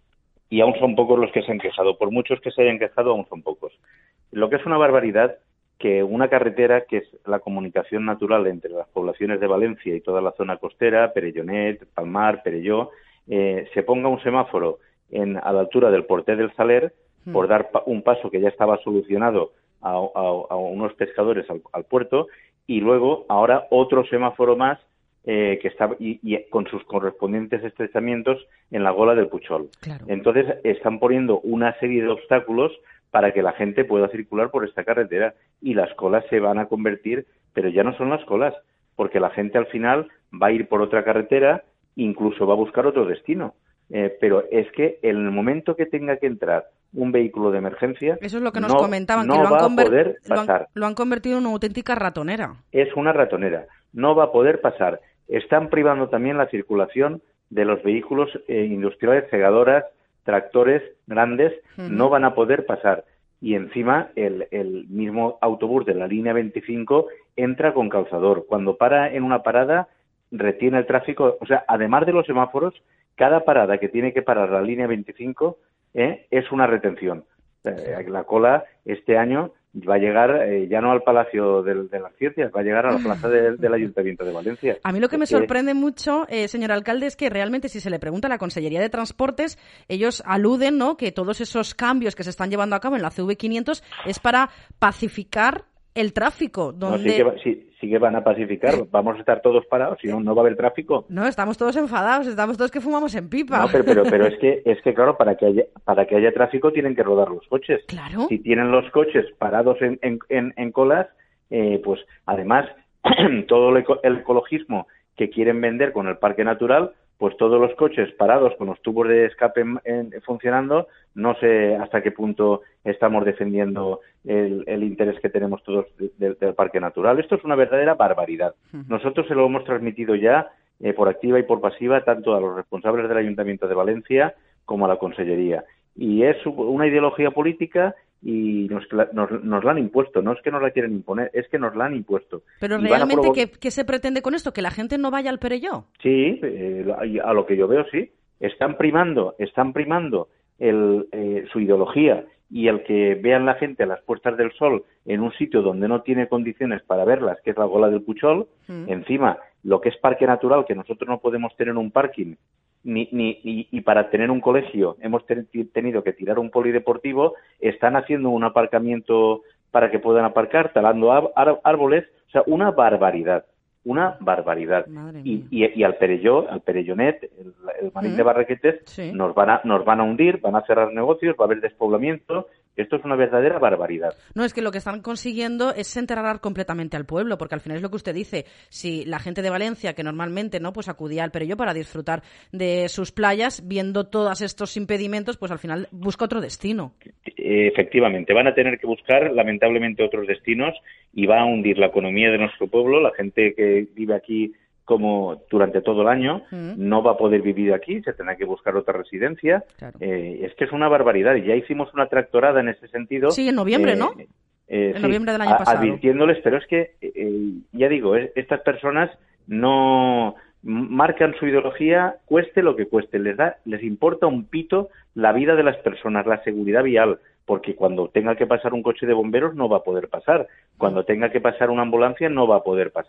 Y aún son pocos los que se han quejado. Por muchos que se hayan quejado, aún son pocos. Lo que es una barbaridad que una carretera, que es la comunicación natural entre las poblaciones de Valencia y toda la zona costera, Perellonet, Palmar, Perelló, eh, se ponga un semáforo en, a la altura del Portet del Saler mm. por dar pa- un paso que ya estaba solucionado a, a, a unos pescadores al, al puerto, y luego ahora otro semáforo más Eh, que está y, y con sus correspondientes estrechamientos en la gola del Puchol. Claro. Entonces están poniendo una serie de obstáculos para que la gente pueda circular por esta carretera, y las colas se van a convertir, pero ya no son las colas, porque la gente al final va a ir por otra carretera, incluso va a buscar otro destino. Eh, pero es que en el momento que tenga que entrar un vehículo de emergencia, eso es lo que nos no, comentaban, no que lo han, va conver- a poder lo, pasar. han, lo han convertido en una auténtica ratonera. Es una ratonera, no va a poder pasar. Están privando también la circulación de los vehículos eh, industriales, segadoras, tractores grandes, uh-huh. no van a poder pasar. Y encima el, el mismo autobús de la línea veinticinco entra con calzador. Cuando para en una parada, retiene el tráfico. O sea, además de los semáforos, cada parada que tiene que parar la línea veinticinco eh, es una retención. Eh, la cola este año va a llegar eh, ya no al Palacio de, de las Ciencias, va a llegar a la plaza de, del Ayuntamiento de Valencia. A mí lo que me es sorprende que... mucho, eh, señor alcalde, es que realmente si se le pregunta a la Consellería de Transportes, ellos aluden, ¿no?, que todos esos cambios que se están llevando a cabo en la C V quinientos es para pacificar el tráfico. Donde... No, sí, que va, sí, sí que van a pacificar, vamos a estar todos parados, si no, no va a haber tráfico. No, estamos todos enfadados, estamos todos que fumamos en pipa. No, pero, pero, pero es que, es que claro, para que haya, para que haya tráfico tienen que rodar los coches. Claro. Si tienen los coches parados en, en, en, en colas, eh, pues además todo el, eco, el ecologismo que quieren vender con el parque natural, pues todos los coches parados con los tubos de escape en, en, funcionando, no sé hasta qué punto estamos defendiendo el, el interés que tenemos todos de, de, del parque natural. Esto es una verdadera barbaridad. Nosotros se lo hemos transmitido ya eh, por activa y por pasiva tanto a los responsables del Ayuntamiento de Valencia como a la Consellería. Y es una ideología política y nos, nos, nos la han impuesto. No es que nos la quieren imponer, es que nos la han impuesto. Pero y realmente, provo- ¿qué, ¿qué se pretende con esto? ¿Que la gente no vaya al Perelló? Sí, eh, a lo que yo veo, sí. Están primando, están primando el, eh, su ideología y el que vean la gente a las puestas del sol en un sitio donde no tiene condiciones para verlas, que es la gola del Puchol. Mm. Encima, lo que es parque natural, que nosotros no podemos tener un parking, Ni, ni, y, y para tener un colegio hemos ten, tenido que tirar un polideportivo, están haciendo un aparcamiento para que puedan aparcar, talando ar, ar, árboles, o sea, una barbaridad, una barbaridad. Y, y, y al Perelló, al Perellonet, el, el Marín ¿Mm? de Barraquetes, sí. nos, van a, nos van a hundir, van a cerrar negocios, va a haber despoblamiento. Esto es una verdadera barbaridad. No, es que lo que están consiguiendo es enterrar completamente al pueblo, porque al final es lo que usted dice. Si la gente de Valencia, que normalmente no pues acudía al Perelló para disfrutar de sus playas, viendo todos estos impedimentos, pues al final busca otro destino. Efectivamente, van a tener que buscar, lamentablemente, otros destinos y va a hundir la economía de nuestro pueblo. La gente que vive aquí como durante todo el año, mm. no va a poder vivir aquí, se tendrá que buscar otra residencia. Claro. Eh, es que es una barbaridad. Y ya hicimos una tractorada en ese sentido. Sí, en noviembre, eh, ¿no? Eh, en sí, noviembre del año pasado. Advirtiéndoles, pero es que, eh, ya digo, eh, estas personas no marcan su ideología, cueste lo que cueste. Les da, les importa un pito la vida de las personas, la seguridad vial, porque cuando tenga que pasar un coche de bomberos no va a poder pasar. Cuando tenga que pasar una ambulancia no va a poder pasar.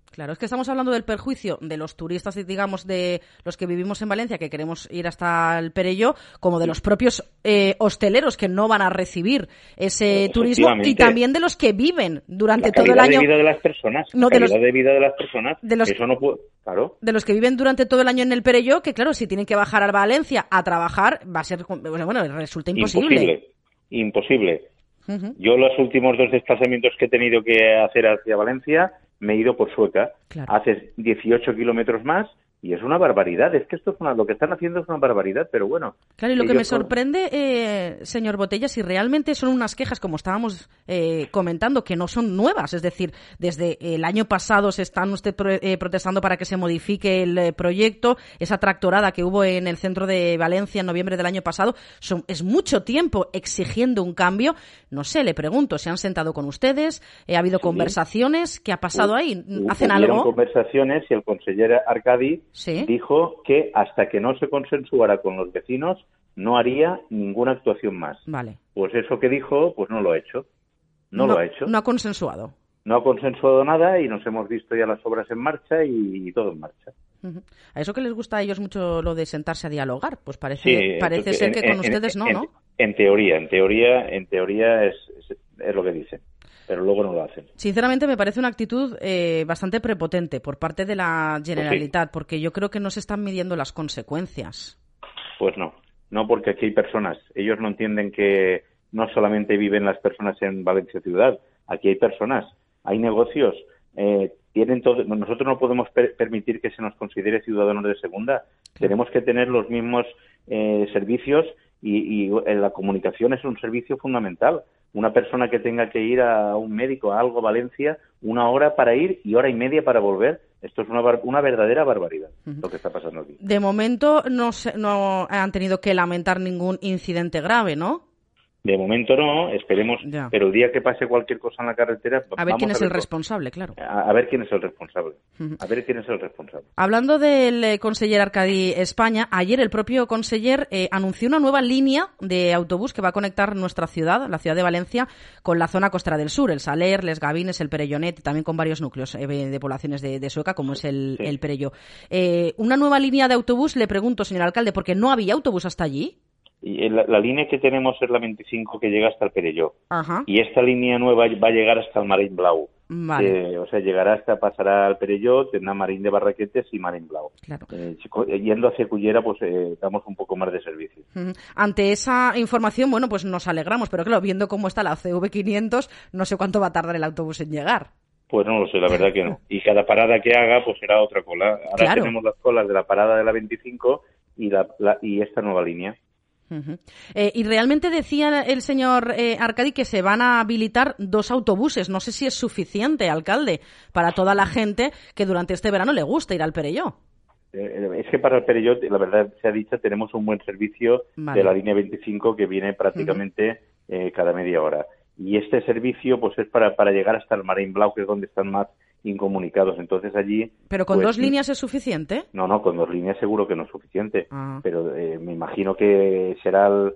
Claro, es que estamos hablando del perjuicio de los turistas, digamos, de los que vivimos en Valencia, que queremos ir hasta el Perelló, como de los propios eh, hosteleros que no van a recibir ese turismo, y también de los que viven durante todo el año. La calidad de vida de las personas. No, la de calidad los, de vida de las personas. De los, eso no puede, claro. De los que viven durante todo el año en el Perelló, que claro, si tienen que bajar a Valencia a trabajar, va a ser, bueno, bueno resulta imposible. Imposible. Imposible. Uh-huh. Yo los últimos dos desplazamientos que he tenido que hacer hacia Valencia me he ido por Sueca. Claro. Haces dieciocho kilómetros más y es una barbaridad. Es que esto es una, lo que están haciendo es una barbaridad, pero bueno. Claro, y lo que me sorprende, eh, señor Botella, si realmente son unas quejas, como estábamos eh, comentando, que no son nuevas. Es decir, desde el año pasado se están usted pro, eh, protestando para que se modifique el eh, proyecto. Esa tractorada que hubo en el centro de Valencia en noviembre del año pasado, son, es mucho tiempo exigiendo un cambio. No sé, le pregunto, ¿se han sentado con ustedes? Eh, ¿Ha habido sí. conversaciones? ¿Qué ha pasado uh, ahí? ¿Hacen algo? Conversaciones y el consejero Arcadi ¿Sí? dijo que hasta que no se consensuara con los vecinos no haría ninguna actuación más. Vale. Pues eso que dijo, pues no lo ha hecho. No, no lo ha hecho. No ha consensuado. No ha consensuado nada y nos hemos visto ya las obras en marcha y, y todo en marcha. Uh-huh. A eso que les gusta a ellos mucho lo de sentarse a dialogar, pues parece, sí, parece ser que en, con en, ustedes en, no, en, ¿no? En teoría, en teoría, en teoría es, es, es lo que dicen. Pero luego no lo hacen. Sinceramente me parece una actitud eh, bastante prepotente por parte de la Generalitat, pues sí. porque yo creo que no se están midiendo las consecuencias. Pues no, no porque aquí hay personas. Ellos no entienden que no solamente viven las personas en Valencia ciudad, aquí hay personas, hay negocios, eh, tienen todo. Nosotros no podemos per- permitir que se nos considere ciudadanos de segunda. Claro. Tenemos que tener los mismos eh, servicios y, y la comunicación es un servicio fundamental. Una persona que tenga que ir a un médico, a algo, Valencia, una hora para ir y hora y media para volver. Esto es una, bar- una verdadera barbaridad, uh-huh. lo que está pasando aquí. De momento no, se, no han tenido que lamentar ningún incidente grave, ¿no? De momento no, esperemos, ya. Pero el día que pase cualquier cosa en la carretera... A ver vamos quién a es ver el responsable, claro. A, a ver quién es el responsable. Uh-huh. A ver quién es el responsable. Hablando del eh, conseller Arcadi España, ayer el propio conseller eh, anunció una nueva línea de autobús que va a conectar nuestra ciudad, la ciudad de Valencia, con la zona costera del sur, el Saler, Les Gavines, el Perellonet, también con varios núcleos eh, de poblaciones de, de Sueca, como es el, sí. el Perelló. Eh, una nueva línea de autobús, le pregunto, señor alcalde, ¿porque no había autobús hasta allí? Y la, la línea que tenemos es la veinticinco que llega hasta el Perelló. Ajá. Y esta línea nueva va a llegar hasta el Marín Blau. Vale. Eh, o sea, llegará hasta, pasará al Perelló, tendrá Marín de Barraquetes y Marín Blau. Claro. Eh, yendo hacia Cullera, pues eh, damos un poco más de servicio. Uh-huh. Ante esa información, bueno, pues nos alegramos, pero claro, viendo cómo está la C V quinientos, no sé cuánto va a tardar el autobús en llegar. Pues no lo sé, la verdad que no. Y cada parada que haga, pues será otra cola. Ahora claro. tenemos las colas de la parada de la veinticinco y, la, la, y esta nueva línea. Uh-huh. Eh, y realmente decía el señor eh, Arcadi que se van a habilitar dos autobuses. No sé si es suficiente, alcalde, para toda la gente que durante este verano le gusta ir al Perelló. Eh, es que para el Perelló, la verdad se ha dicho, tenemos un buen servicio vale. de la línea veinticinco que viene prácticamente uh-huh. eh, cada media hora. Y este servicio pues es para, para llegar hasta el Marín Blau, que es donde están más incomunicados. Entonces allí... ¿Pero con pues, dos líneas es suficiente? No, no, con dos líneas seguro que no es suficiente. Ah. Pero eh, me imagino que será el,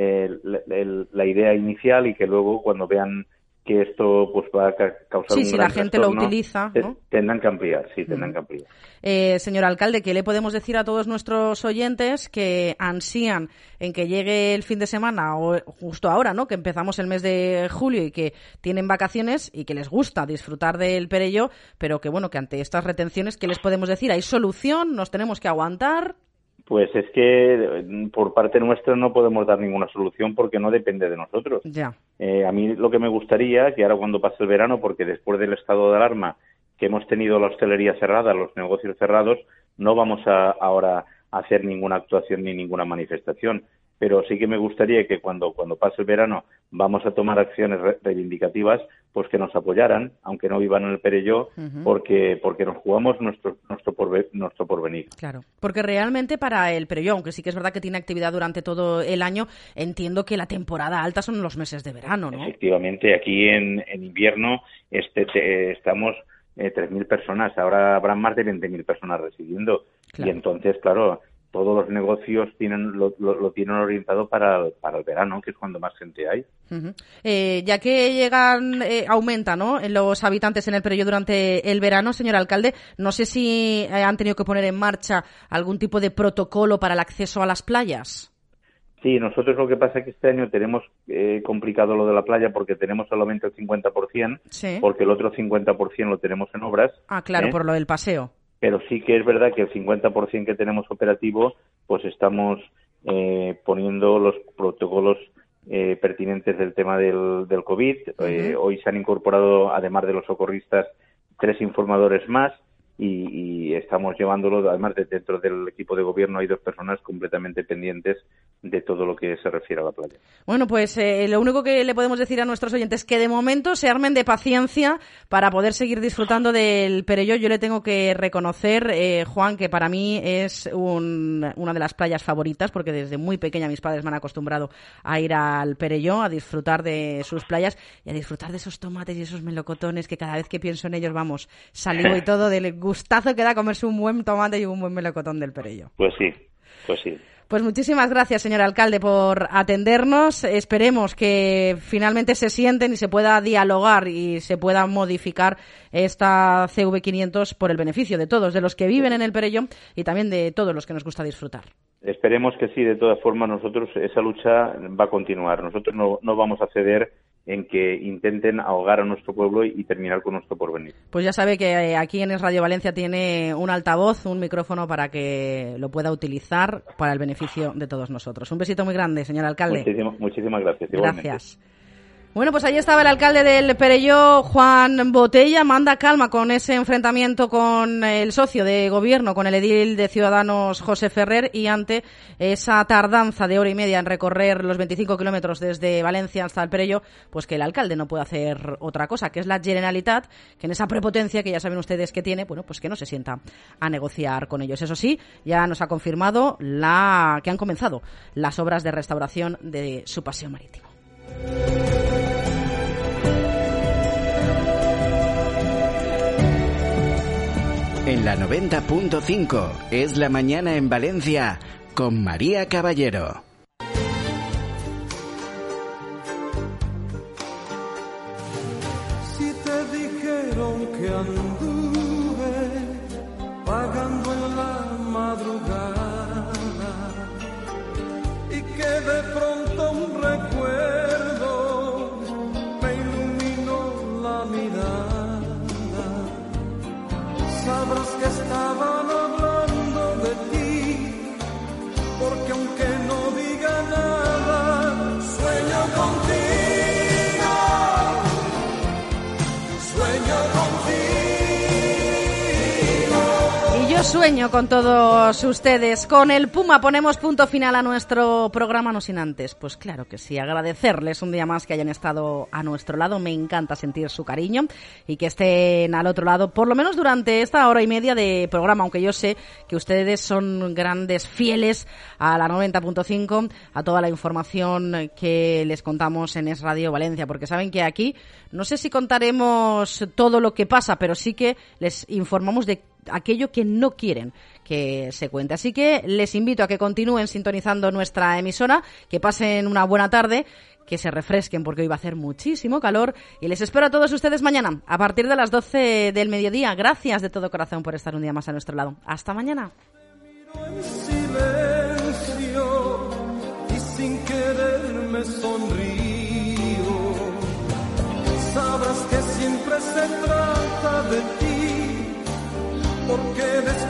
el, el, la idea inicial y que luego cuando vean que esto pues va a causar sí, un si gran la gente trastorno, lo utiliza, ¿no? Tendrán que ampliar, sí, tendrán que ampliar. Eh, señor alcalde, ¿qué le podemos decir a todos nuestros oyentes que ansían en que llegue el fin de semana o justo ahora, ¿no? Que empezamos el mes de julio y que tienen vacaciones y que les gusta disfrutar del Perelló, pero que bueno, que ante estas retenciones, ¿qué les podemos decir? ¿Hay solución? ¿Nos tenemos que aguantar? Pues es que por parte nuestra no podemos dar ninguna solución porque no depende de nosotros. Ya. Eh, a mí lo que me gustaría, que ahora cuando pase el verano, porque después del estado de alarma que hemos tenido la hostelería cerrada, los negocios cerrados, no vamos a ahora a hacer ninguna actuación ni ninguna manifestación. Pero sí que me gustaría que cuando, cuando pase el verano vamos a tomar acciones re- reivindicativas, pues que nos apoyaran, aunque no vivan en el Perelló, uh-huh. porque porque nos jugamos nuestro nuestro porve- nuestro porvenir. Claro, porque realmente para el Perelló, aunque sí que es verdad que tiene actividad durante todo el año, entiendo que la temporada alta son los meses de verano, ¿no? Efectivamente, aquí en, en invierno este te, estamos eh, tres mil personas, ahora habrán más de veinte mil personas residiendo. Claro. Y entonces, claro... todos los negocios tienen lo, lo, lo tienen orientado para el, para el verano, que es cuando más gente hay. Uh-huh. Eh, ya que llegan, eh, aumenta, ¿no?, los habitantes en el Perelló durante el verano, señor alcalde, no sé si han tenido que poner en marcha algún tipo de protocolo para el acceso a las playas. Sí, nosotros lo que pasa es que este año tenemos eh, complicado lo de la playa porque tenemos solamente el cincuenta por ciento, sí. porque el otro cincuenta por ciento lo tenemos en obras. Ah, claro, ¿eh? por lo del paseo. Pero sí que es verdad que el cincuenta por ciento que tenemos operativo, pues estamos eh, poniendo los protocolos eh, pertinentes del tema del, del COVID. Uh-huh. Eh, hoy se han incorporado, además de los socorristas, tres informadores más y, y estamos llevándolo, además de dentro del equipo de gobierno hay dos personas completamente pendientes de todo lo que se refiere a la playa. Bueno, pues eh, lo único que le podemos decir a nuestros oyentes es que de momento se armen de paciencia para poder seguir disfrutando del Perelló. Yo le tengo que reconocer, eh, Juan, que para mí es un, una de las playas favoritas, porque desde muy pequeña mis padres me han acostumbrado a ir al Perelló, a disfrutar de sus playas y a disfrutar de esos tomates y esos melocotones que cada vez que pienso en ellos, vamos, salivo y todo del gustazo que da comerse un buen tomate y un buen melocotón del Perelló. Pues sí, pues sí. Pues muchísimas gracias, señor alcalde, por atendernos. Esperemos que finalmente se sienten y se pueda dialogar y se pueda modificar esta C V quinientos por el beneficio de todos, de los que viven en el Perelló y también de todos los que nos gusta disfrutar. Esperemos que sí. De todas formas, nosotros esa lucha va a continuar. Nosotros no, no vamos a ceder en que intenten ahogar a nuestro pueblo y terminar con nuestro porvenir. Pues ya sabe que aquí en Es Radio Valencia tiene un altavoz, un micrófono para que lo pueda utilizar para el beneficio de todos nosotros. Un besito muy grande, señor alcalde. Muchísimas, muchísimas gracias. Igualmente. Gracias. Bueno, pues ahí estaba el alcalde del Perelló, Juan Botella. Manda calma con ese enfrentamiento con el socio de gobierno, con el edil de Ciudadanos, José Ferrer, y ante esa tardanza de hora y media en recorrer los veinticinco kilómetros desde Valencia hasta el Perelló, pues que el alcalde no puede hacer otra cosa, que es la Generalitat, que en esa prepotencia que ya saben ustedes que tiene, bueno, pues que no se sienta a negociar con ellos. Eso sí, ya nos ha confirmado la que han comenzado las obras de restauración de su paseo marítimo. En la noventa punto cinco es la mañana en Valencia con María Caballero. Si te dijeron que anduve pagando en la madrugada y que de pronto un recuerdo me iluminó la mirada, sabrás que estaban hablando de ti, porque aunque no diga nada, sueño contigo, sueño contigo. Y yo sueño con todos ustedes. Con el Puma ponemos punto final a nuestro programa, no sin antes, pues claro que sí, agradecerles un día más que hayan estado a nuestro lado. Me encanta sentir su cariño y que estén al otro lado, por lo menos durante esta hora y media de programa, aunque yo sé que ustedes son grandes fieles a la noventa punto cinco, a toda la información que les contamos en Es Radio Valencia, porque saben que aquí no sé si contaremos todo lo que pasa, pero sí que les informamos de aquello que no quieren que se cuente. Así que les invito a que continúen sintonizando nuestra emisora, que pasen una buena tarde, que se refresquen porque hoy va a hacer muchísimo calor y les espero a todos ustedes mañana a partir de las doce del mediodía. Gracias de todo corazón por estar un día más a nuestro lado. Hasta mañana. En silencio y sin querer me sonrío, sabrás que siempre se trata de ti, porque después